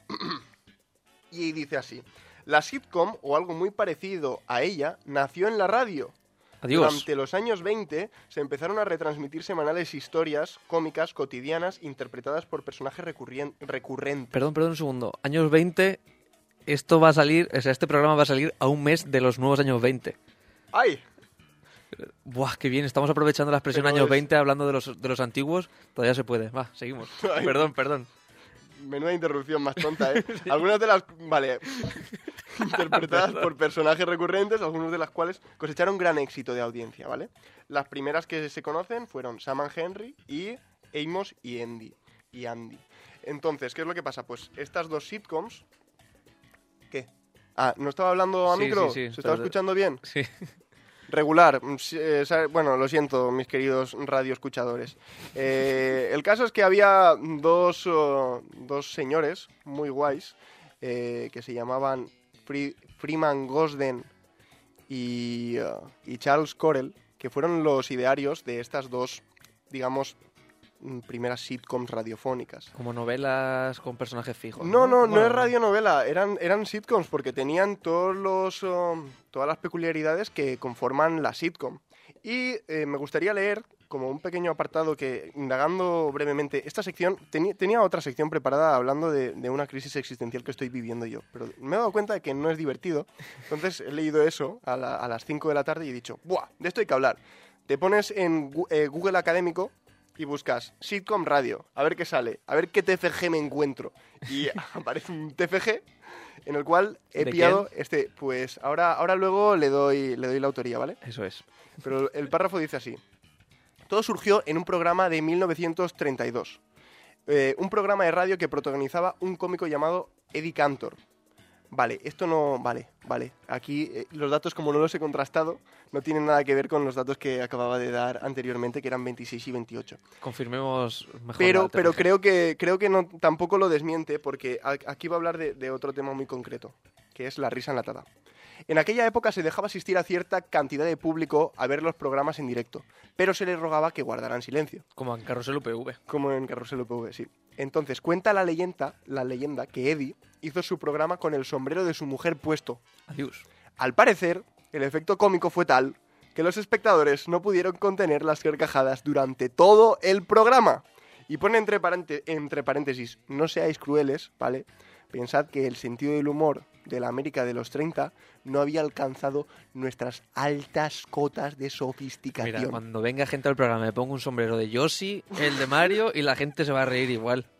Y dice así: la sitcom, o algo muy parecido a ella, nació en la radio. Adiós. Durante los años veinte se empezaron a retransmitir semanales historias cómicas cotidianas interpretadas por personajes recurrien- recurrentes. Perdón, perdón un segundo. Años veinte, esto va a salir, o sea, este programa va a salir a un mes de los nuevos años veinte. ¡Ay! Buah, qué bien, estamos aprovechando la expresión Pero años es- veinte hablando de los, de los antiguos. Todavía se puede. Va, seguimos. Ay. Perdón, perdón. Menuda interrupción más tonta, ¿eh? Algunas de las... Vale. Interpretadas por personajes recurrentes, algunos de las cuales cosecharon gran éxito de audiencia, ¿vale? Las primeras que se conocen fueron Sam and Henry y Amos y Andy. Y Andy. Entonces, ¿qué es lo que pasa? Pues estas dos sitcoms... ¿Qué? Ah, ¿no estaba hablando a Sí, micro? sí, sí, ¿Se estaba pero- escuchando bien? Sí. Regular. Mm, sí, eh, sa- Bueno, lo siento, mis queridos radioescuchadores. Eh, el caso es que había dos, oh, dos señores muy guays eh, que se llamaban Fri- Freeman Gosden y, uh, y Charles Correll, que fueron los idearios de estas dos, digamos, mm, primeras sitcoms radiofónicas. Como novelas con personajes fijos. No, no, no Bueno, es radionovela, eran, eran sitcoms porque tenían todos los, um, todas las peculiaridades que conforman la sitcom. Y eh, me gustaría leer como un pequeño apartado que, indagando brevemente, esta sección, teni- tenía otra sección preparada hablando de, de una crisis existencial que estoy viviendo yo, pero me he dado cuenta de que no es divertido, entonces he leído eso a, la- a las cinco de la tarde y he dicho, ¡buah! De esto hay que hablar. Te pones en Gu- eh, Google Académico y buscas sitcom radio, a ver qué sale, a ver qué T F G me encuentro. Y aparece un T F G en el cual he ¿De pillado este, pues ahora, ahora luego le doy, le doy la autoría, ¿vale? Eso es. Pero el párrafo dice así. Todo surgió en un programa de mil novecientos treinta y dos. Eh, un programa de radio que protagonizaba un cómico llamado Eddie Cantor. Vale, esto no... Vale, vale. Aquí eh, los datos, como no los he contrastado, no tienen nada que ver con los datos que acababa de dar anteriormente, que eran veintiséis y veintiocho. Confirmemos mejor. Pero, la pero T F G. creo que, creo que no, tampoco lo desmiente, porque a- aquí va a hablar de, de otro tema muy concreto, que es la risa enlatada. En aquella época se dejaba asistir a cierta cantidad de público a ver los programas en directo, pero se les rogaba que guardaran silencio, Como en Carrusel U P V. como en Carrusel U P V, sí. Entonces, cuenta la leyenda, la leyenda que Eddie hizo su programa con el sombrero de su mujer puesto. Adiós. Al parecer, el efecto cómico fue tal que los espectadores no pudieron contener las carcajadas durante todo el programa. Y pone entre, parante- entre paréntesis, no seáis crueles, ¿vale? Pensad que el sentido del humor de la América de los treinta no había alcanzado nuestras altas cotas de sofisticación. Mira, cuando venga gente al programa me pongo un sombrero de Yoshi, el de Mario y la gente se va a reír igual.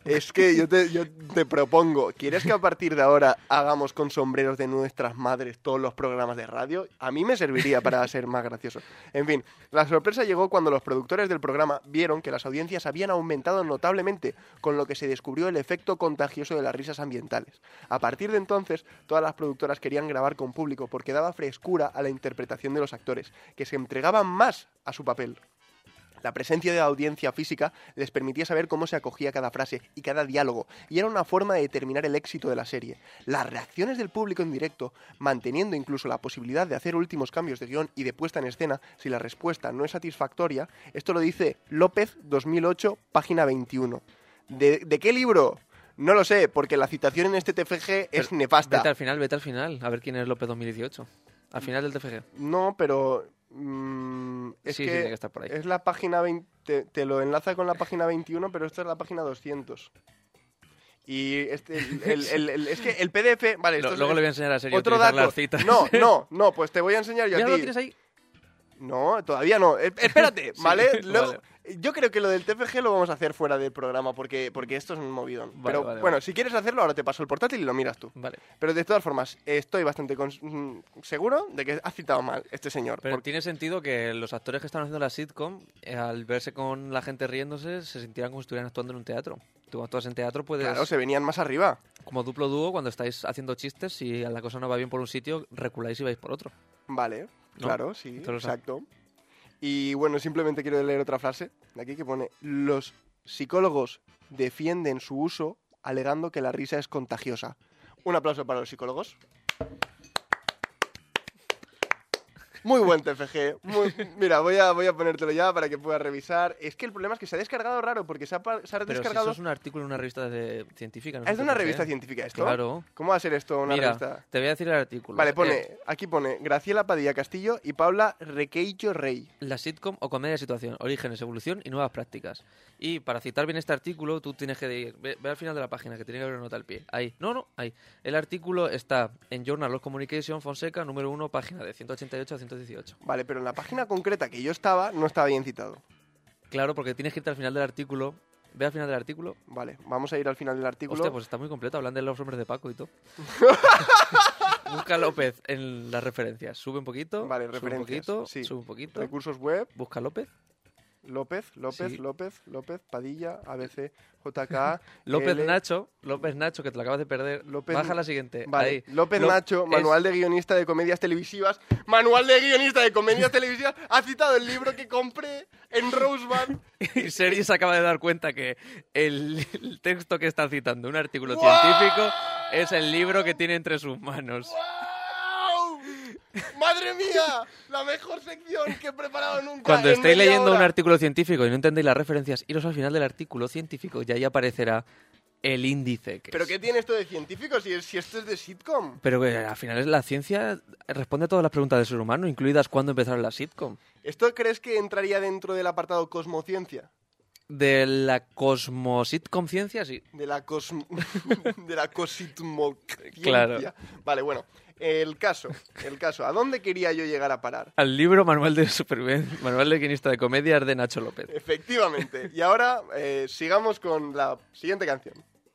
Es que yo te, yo te propongo, ¿quieres que a partir de ahora hagamos con sombreros de nuestras madres todos los programas de radio? A mí me serviría para ser más gracioso. En fin, la sorpresa llegó cuando los productores del programa vieron que las audiencias habían aumentado notablemente, con lo que se descubrió el efecto contagioso de las risas ambientales. A partir de entonces, todas las productoras querían grabar con público porque daba frescura a la interpretación de los actores, que se entregaban más a su papel. La presencia de la audiencia física les permitía saber cómo se acogía cada frase y cada diálogo, y era una forma de determinar el éxito de la serie. Las reacciones del público en directo, manteniendo incluso la posibilidad de hacer últimos cambios de guión y de puesta en escena si la respuesta no es satisfactoria, esto lo dice López dos mil ocho, página veintiuno. ¿De, ¿de qué libro? No lo sé, porque la citación en este T F G es Pero nefasta. Vete al final, vete al final, a ver quién es López dos mil dieciocho. Al final del T F G. No, pero... Mm, es Sí, que, sí, tiene que estar por ahí. es la página veinte, te, te lo enlaza con la página veintiuno, pero esta es la página doscientos. Y este, el, el- el- el- es que el P D F, vale, esto Lo- es- luego le voy a enseñar a Sergio a otro utilizar dato. las citas. No, no, no, pues te voy a enseñar yo ¿Ya a lo ti. tienes ahí? No, todavía no. Eh, espérate, Sí, ¿vale? Luego- vale. Yo creo que lo del T F G lo vamos a hacer fuera del programa porque, porque esto es un movidón. Vale, Pero vale, bueno, vale. si quieres hacerlo, ahora te paso el portátil y lo miras tú. Vale. Pero de todas formas, estoy bastante cons- mm, seguro de que has citado mal este señor. Pero porque- tiene sentido que los actores que están haciendo la sitcom, eh, al verse con la gente riéndose, se sintieran como si estuvieran actuando en un teatro. Tú cuando actúas en teatro puedes, Claro, se venían más arriba. como duplo dúo, cuando estáis haciendo chistes, si la cosa no va bien por un sitio, reculáis y vais por otro. Vale, ¿No? claro, sí, Te lo sabes. exacto. Y bueno, simplemente quiero leer otra frase de aquí que pone: los psicólogos defienden su uso alegando que la risa es contagiosa. Un aplauso para los psicólogos. Muy buen T F G. Muy... Mira, voy a, voy a ponértelo ya para que puedas revisar. Es que el problema es que se ha descargado raro porque se ha, pa- se ha Pero si descargado... eso es un artículo en una revista de... científica. no ¿Es de sé una por qué. revista científica esto? Claro. ¿Cómo va a ser esto una Mira, revista? te voy a decir el artículo. Vale, pone, Eh, aquí pone Graciela Padilla Castillo y Paula Requeijo Rey. la sitcom o comedia de situación, orígenes, evolución y nuevas prácticas. Y para citar bien este artículo, tú tienes que ir, ve, ve al final de la página, que tiene que haber una nota al pie. Ahí. No, no, ahí. El artículo está en Journal of Communication Fonseca, número uno, página de ciento ochenta y ocho a ciento dieciocho. Vale, pero en la página concreta que yo estaba no estaba bien citado. Claro, porque tienes que irte al final del artículo. Ve al final del artículo. Vale, vamos a ir al final del artículo. Hostia, pues está muy completo. Hablan de los hombres de Paco y todo. Busca López en las referencias. Sube un poquito. Vale, sube referencias, un poquito. sí. Sube un poquito. Recursos web, Busca López. López, López, Sí. López, López, Padilla, A B C, J K, López L, Nacho. López Nacho, que te lo acabas de perder. López- Baja la siguiente. Vale, Ahí. López Lo- Nacho, es- manual de guionista de comedias televisivas. Manual de guionista de comedias televisivas. Ha citado el libro que compré en Rosebud. Y Sergi se acaba de dar cuenta que el, el texto que está citando, un artículo ¡Guau! científico, es el libro que tiene entre sus manos. ¡Wow! ¡Madre mía! La mejor sección que he preparado nunca. Cuando en estéis media leyendo un hora. artículo científico y no entendéis las referencias, iros al final del artículo científico y ahí aparecerá el índice. Que ¿Pero es. qué tiene esto de científico si, si esto es de sitcom? Pero que al final es la ciencia responde a todas las preguntas del ser humano, incluidas cuándo empezaron las sitcom. ¿Esto crees que entraría dentro del apartado cosmociencia? De la cosmositcom ciencia, sí. De la cosmo... de la cositmociencia. Claro. Vale, bueno. El caso, el caso. ¿A dónde quería yo llegar a parar? Al libro Manual de Supervivencia, Manual de Guionista de Comedias de Nacho López. Efectivamente. Y ahora eh, sigamos con la siguiente canción.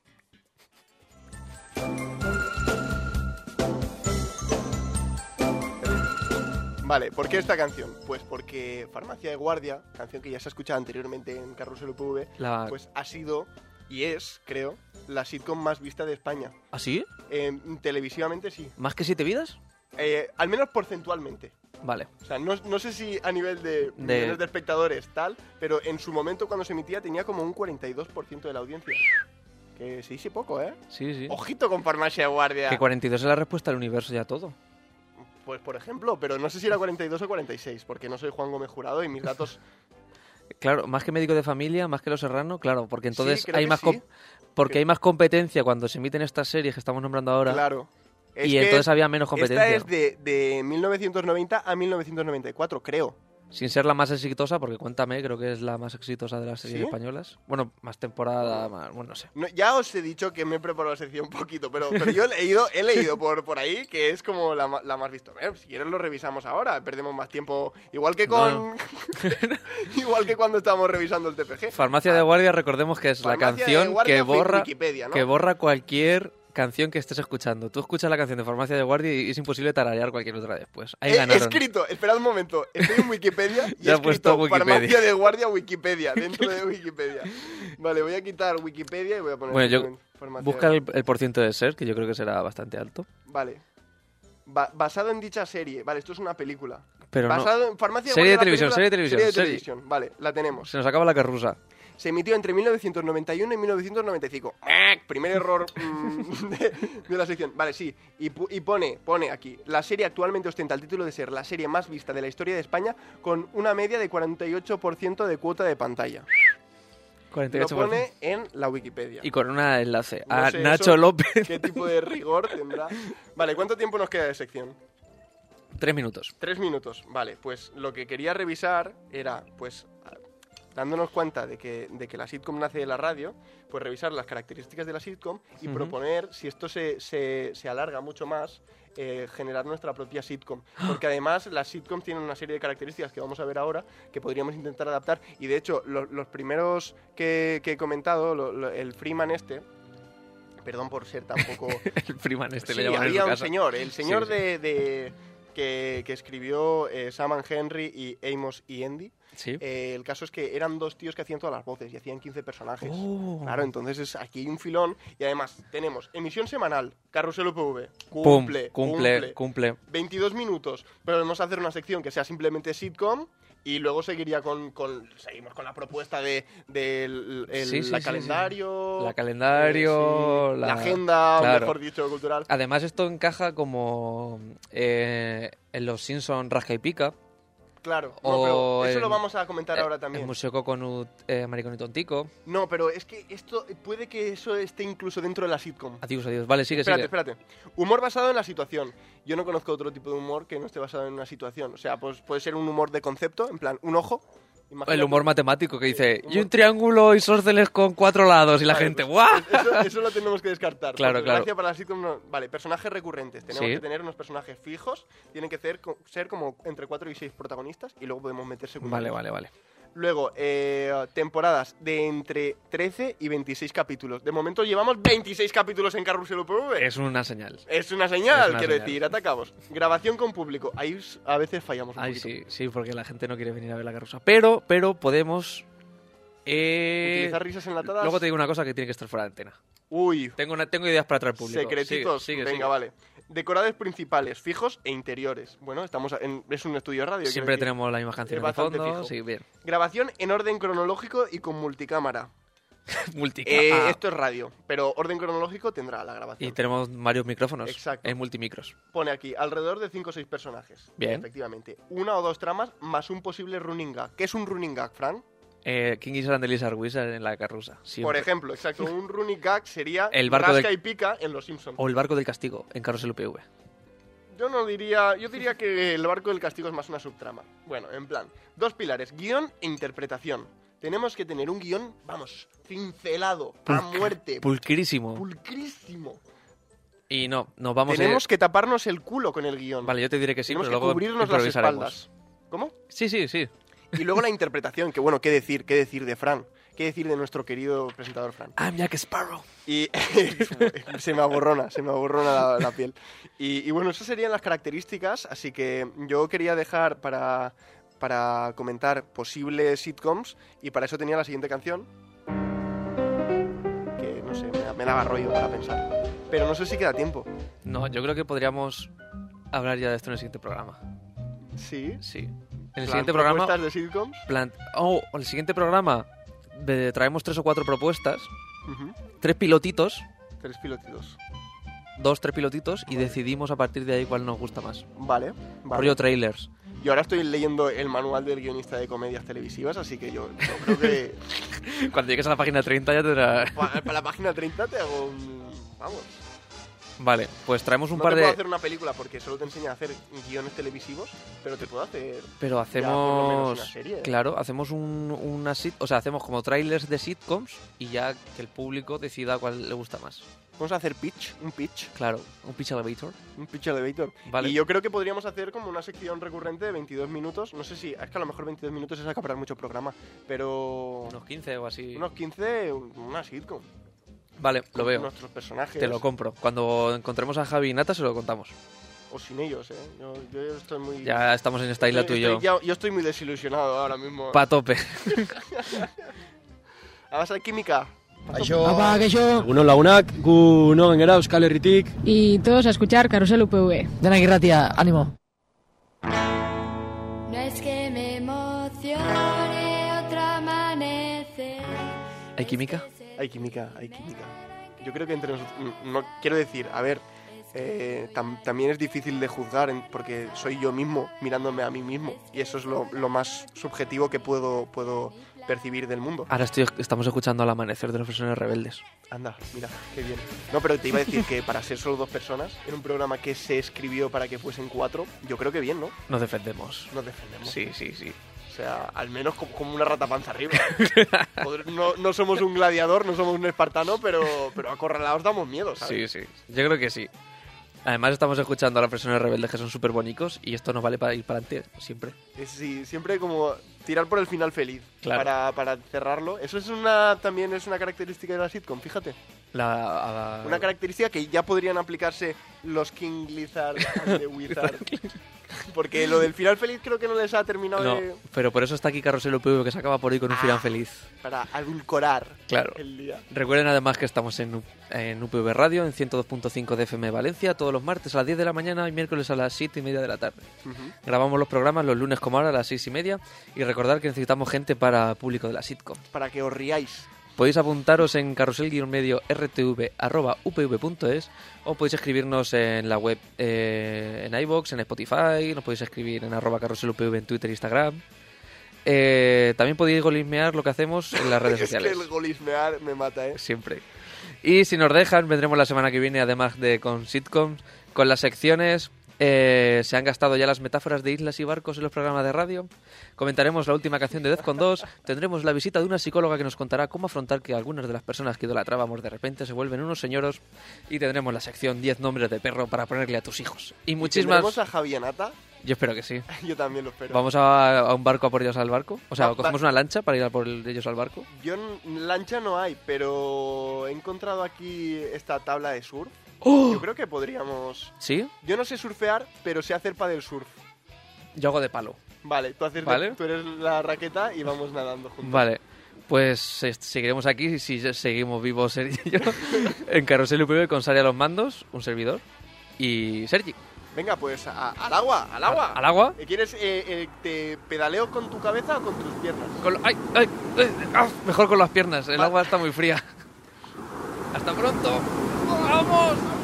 Vale, ¿por qué esta canción? Pues porque Farmacia de Guardia, canción que ya se ha escuchado anteriormente en Carrusel U P V, La... pues ha sido y es, creo, la sitcom más vista de España. ¿Ah, sí? Eh, televisivamente sí. ¿Más que siete vidas? Eh, al menos porcentualmente. Vale. O sea, no, no sé si a nivel de, De- millones de espectadores tal, pero en su momento cuando se emitía tenía como un cuarenta y dos por ciento de la audiencia. Que se dice poco, ¿eh? Sí, sí. Ojito con Farmacia de Guardia. Que cuarenta y dos es la respuesta al universo ya todo. Pues por ejemplo, pero no sé si era cuarenta y dos o cuarenta y seis, porque no soy Juan Gómez Jurado y mis datos... Claro, más que Médico de Familia, más que Los Serrano, claro, porque entonces Sí, creo hay que más sí. com- porque Que- hay más competencia cuando se emiten estas series que estamos nombrando ahora. Claro. Es y que entonces había menos competencia. Esta es de, de mil novecientos noventa a mil novecientos noventa y cuatro, creo. Sin ser la más exitosa, porque Cuéntame creo que es la más exitosa de las series ¿Sí? españolas. Bueno, más temporada, más, bueno, no sé. No, ya os he dicho que me he preparado la sección un poquito, pero, pero yo he leído, he leído por, por ahí que es como la, ma- la más visto. Eh, si quieres lo revisamos ahora, perdemos más tiempo. Igual que con... No, no. igual que cuando estábamos revisando el T P G. Farmacia de Guardia, recordemos que es la Farmacia de canción Guardia que fue borra, Wikipedia, ¿no? que borra cualquier canción que estés escuchando. Tú escuchas la canción de Farmacia de Guardia y es imposible tararear cualquier otra después. Ahí He ganaron. escrito, esperad un momento, estoy en Wikipedia y Ya he he puesto escrito Wikipedia. Farmacia de Guardia Wikipedia, dentro de Wikipedia. Vale, voy a quitar Wikipedia y voy a poner... Bueno, yo- Farmacia Busca de el, el porciento de ser, que yo creo que será bastante alto. Vale. Ba- basado en dicha serie. Vale, esto es una película. Pero no. Basado en Farmacia Serie de Guardia, la televisión, película- serie de televisión, Serie de serie. televisión. Vale, la tenemos. Se nos acaba la carrusa. Se emitió entre mil novecientos noventa y uno y mil novecientos noventa y cinco. ¡Mac! Primer error mm, de, de la sección. Vale, sí. Y, pu- y pone, pone aquí, la serie actualmente ostenta el título de ser la serie más vista de la historia de España con una media de cuarenta y ocho por ciento de cuota de pantalla. cuarenta y Lo ocho por ciento. pone en la Wikipedia. Y con un enlace No a sé Nacho eso, López. ¿Qué tipo de rigor tendrá? Vale, ¿cuánto tiempo nos queda de sección? Tres minutos. Tres minutos. Vale, pues lo que quería revisar era, pues, a- dándonos cuenta de que, de que la sitcom nace de la radio, pues revisar las características de la sitcom y Ujú. proponer, si esto se, se, se alarga mucho más, eh, generar nuestra propia sitcom. Porque además las sitcoms tienen una serie de características que vamos a ver ahora que podríamos intentar adaptar. Y de hecho, lo- los primeros que, que he comentado, lo- lo- el Freeman este, perdón por ser tan poco... El Freeman este Sí, le llaman en había su un casa. señor, el señor Sí, sí. de... de- que, que escribió eh, Sam and Henry y Amos y Andy. Sí. Eh, el caso es que eran dos tíos que hacían todas las voces y hacían quince personajes. Oh. Claro, entonces es, aquí hay un filón y además tenemos emisión semanal, Carrusel U P V, Pum, cumple, cumple, cumple. veintidós minutos, pero vamos a hacer una sección que sea simplemente sitcom y luego seguiría con, con seguimos con la propuesta de, de el- el- Sí, sí, la sí, calendario, sí. La calendario, eh, sí, la, la- agenda, claro. mejor dicho, cultural. Además, esto encaja como eh, en los Simpson Rasca y Pica. Claro, no, O pero eso en- lo vamos a comentar ahora El también. Museo Coconut eh, Americano y Tontico. No, pero es que esto puede que eso esté incluso dentro de la sitcom. Adiós, adiós. Vale, sigue, espérate, sigue. espérate. Humor basado en la situación. Yo no conozco otro tipo de humor que no esté basado en una situación. O sea, pues puede ser un humor de concepto, en plan, un ojo. Imagínate- El humor matemático que dice, humor- y un triángulo isósceles con cuatro lados y la Vale, gente, pues, ¡guau! Eso, eso lo tenemos que descartar. Claro, por claro. desgracia, para la sitcom no- Vale, personajes recurrentes. Tenemos Sí. que tener unos personajes fijos. Tienen que ser, co- ser como entre cuatro y seis protagonistas. Y luego podemos meter Vale, secundarios. vale, vale. Luego, eh, temporadas de entre trece y veintiséis capítulos. De momento llevamos veintiséis capítulos en Carrusel U P V. Es una señal. Es una señal, Es una quiero señal. decir, atacamos. Grabación con público. Ahí s- a veces fallamos un Ay, poquito. sí, sí, porque la gente no quiere venir a ver la carroza. Pero, pero podemos... eh, Utilizar risas enlatadas. Luego te digo una cosa que tiene que estar fuera de antena. Uy, Tengo, una, tengo ideas para atraer público. secretitos. Sigue, sigue, Venga, sigue. vale. Decorados principales, fijos e interiores. Bueno, estamos en, es un estudio de radio. quiero Siempre decir. tenemos las mismas canciones de bastante fondo. fijo. Sí, bien. Grabación en orden cronológico y con multicámara. Multica. Eh, Ah, Esto es radio, pero orden cronológico tendrá la grabación. y tenemos varios micrófonos. Exacto. En multimicros. Pone aquí alrededor de cinco o seis personajes. Bien. Efectivamente. Una o dos tramas más un posible running gag. ¿Qué es un running gag, Fran? Eh, King Gizzard and the Lizard Wizard en la carrusa. Por Siempre. ejemplo, exacto. Un running gag sería El barco rasca del- y pica en Los Simpsons. O el barco del castigo en Carrusel U P V. Yo no diría... Yo diría que el barco del castigo es más una subtrama. Bueno, en plan. Dos pilares. Guión e interpretación. Tenemos que tener un guión, vamos, cincelado, a Pulcr- muerte. Pulcrísimo. Pulcrísimo. Y no, nos vamos Tenemos a... que taparnos el culo con el guión. Vale, yo te diré que sí, Tenemos pero que luego cubrirnos las improvisaremos. espaldas. ¿Cómo? Sí, sí, sí. Y luego la interpretación, que bueno, qué decir, qué decir de Fran. ¿Qué decir de nuestro querido presentador Fran? I'm Jack Sparrow. Y se me aborrona, se me aborrona la, la piel. Y, y bueno, esas serían las características, así que yo quería dejar para, para comentar posibles sitcoms y para eso tenía la siguiente canción, que no sé, me, da- me daba rollo para pensar. Pero no sé si queda tiempo. No, yo creo que podríamos hablar ya de esto en el siguiente programa. Sí. Sí. En el Plan, siguiente programa... propuestas de sitcoms. Plant... Oh, en el siguiente programa de- traemos tres o cuatro propuestas, Ujú. tres pilotitos, Tres pilotitos. dos, tres pilotitos, y Vale. decidimos a partir de ahí cuál nos gusta más. Vale, vale. Rollo trailers. Y ahora estoy leyendo el manual del guionista de comedias televisivas, así que yo, yo creo que Cuando llegues a la página treinta ya tendrás... pa- para la página treinta te hago un... Vamos. Vale, pues traemos un no par te de... puedo hacer una película porque solo te enseña a hacer guiones televisivos, pero te puedo hacer... Pero ya, por lo menos hacemos... una serie, ¿eh? Claro, hacemos un, una sit... O sea, hacemos como trailers de sitcoms y ya que el público decida cuál le gusta más. Vamos a hacer pitch, un pitch, Claro, un pitch elevator. un pitch elevator. Vale. Y yo creo que podríamos hacer como una sección recurrente de veintidós minutos. No sé si, es que a lo mejor veintidós minutos es acaparar mucho programa, pero... Unos quince o así. Unos quince, una sitcom. Vale, lo veo. Nuestros personajes. Te lo compro. Cuando encontremos a Javi y Nata se lo contamos. O sin ellos, ¿eh? Yo, yo estoy muy... Ya estamos en esta isla estoy- tú y yo. estoy- ya- yo estoy muy desilusionado ahora mismo. Pa' tope. Además hay química. Això... Apa, kaixo. Egunon lagunak, gu nogen gara Euskal Herritik. Y todos a escuchar Carrusel U P V. Denak irratia, ánimo. No es que me emocione otro amanecer. ¿Hay química? Hay química, hay química. Yo creo que entre nosotros... No, quiero decir, a ver, eh, tam- también es difícil de juzgar en- porque soy yo mismo mirándome a mí mismo. Y eso es lo, lo más subjetivo que puedo, puedo percibir del mundo. Ahora estoy, estamos escuchando Al amanecer de los Prisioneros Rebeldes. Anda, mira, qué bien. No, pero te iba a decir que para ser solo dos personas, en un programa que se escribió para que fuesen cuatro, yo creo que bien, ¿no? Nos defendemos. Nos defendemos. Sí, sí, sí. O sea, al menos como, como una rata panza arriba. Joder, no, no somos un gladiador, no somos un espartano, pero, pero acorralados damos miedo, ¿sabes? Sí, sí. Yo creo que sí. Además estamos escuchando a las personas rebeldes que son súper bonitos y esto nos vale para ir para adelante siempre. Es- Sí, siempre como tirar por el final feliz. Claro. Para, para cerrarlo. Eso es una también es una característica de la sitcom, fíjate. La, a la- Una característica que ya podrían aplicarse los King Lizard and the Wizard. Porque lo del final feliz creo que no les ha terminado No, de... pero por eso está aquí Carrusel U P V que se acaba por ahí con un final Ah. feliz. Para adulcorar Claro. el día. Recuerden además que estamos en, U- en U P V Radio, en ciento dos punto cinco de F M Valencia, todos los martes a las diez de la mañana y miércoles a las siete y media de la tarde. Ujú. Grabamos los programas los lunes como ahora a las seis y media y recordad que necesitamos gente para público de la sitcom. Para que os riáis. Podéis apuntaros en carrusel-medio r t v arroba u p v punto es o podéis escribirnos en la web, eh, en iVoox, en Spotify, nos podéis escribir en arroba carruselupv en Twitter e Instagram. Eh, también podéis golismear lo que hacemos en las redes Es que sociales. el golismear me mata, ¿eh? Siempre. Y si nos dejan, vendremos la semana que viene, además de con sitcoms, con las secciones. Eh, se han gastado ya las metáforas de islas y barcos en los programas de radio. Comentaremos la última canción de Defcon dos. Tendremos la visita de una psicóloga que nos contará cómo afrontar que algunas de las personas que idolatrábamos de repente se vuelven unos señoros. Y tendremos la sección diez nombres de perro para ponerle a tus hijos. Y muchísimas... ¿Tendremos a Javi y a Nata? Yo espero que sí. Yo también lo espero. Vamos a, a un barco a por ellos al barco. O sea, Va- cogemos va- una lancha para ir a por ellos al barco. Yo en lancha no hay, pero he encontrado aquí esta tabla de surf. ¡Oh! Yo creo que podríamos... ¿Sí? Yo no sé surfear, pero sé hacer paddle surf. Yo hago de palo. Vale, tú, haces de- Vale. tú eres la raqueta y vamos nadando juntos. Vale, pues eh, seguiremos aquí si seguimos vivos Sergi y yo en Carrusel U P V con Sari a los mandos, un servidor, y Sergi. Venga, pues a- al agua, al agua. ¿Al agua? Eh, ¿Quieres, eh, eh, te pedaleo con tu cabeza o con tus piernas? Con lo- ay, ay, ay, ah, mejor con las piernas, el Va- agua está muy fría. ¡Hasta pronto! ¡Vamos!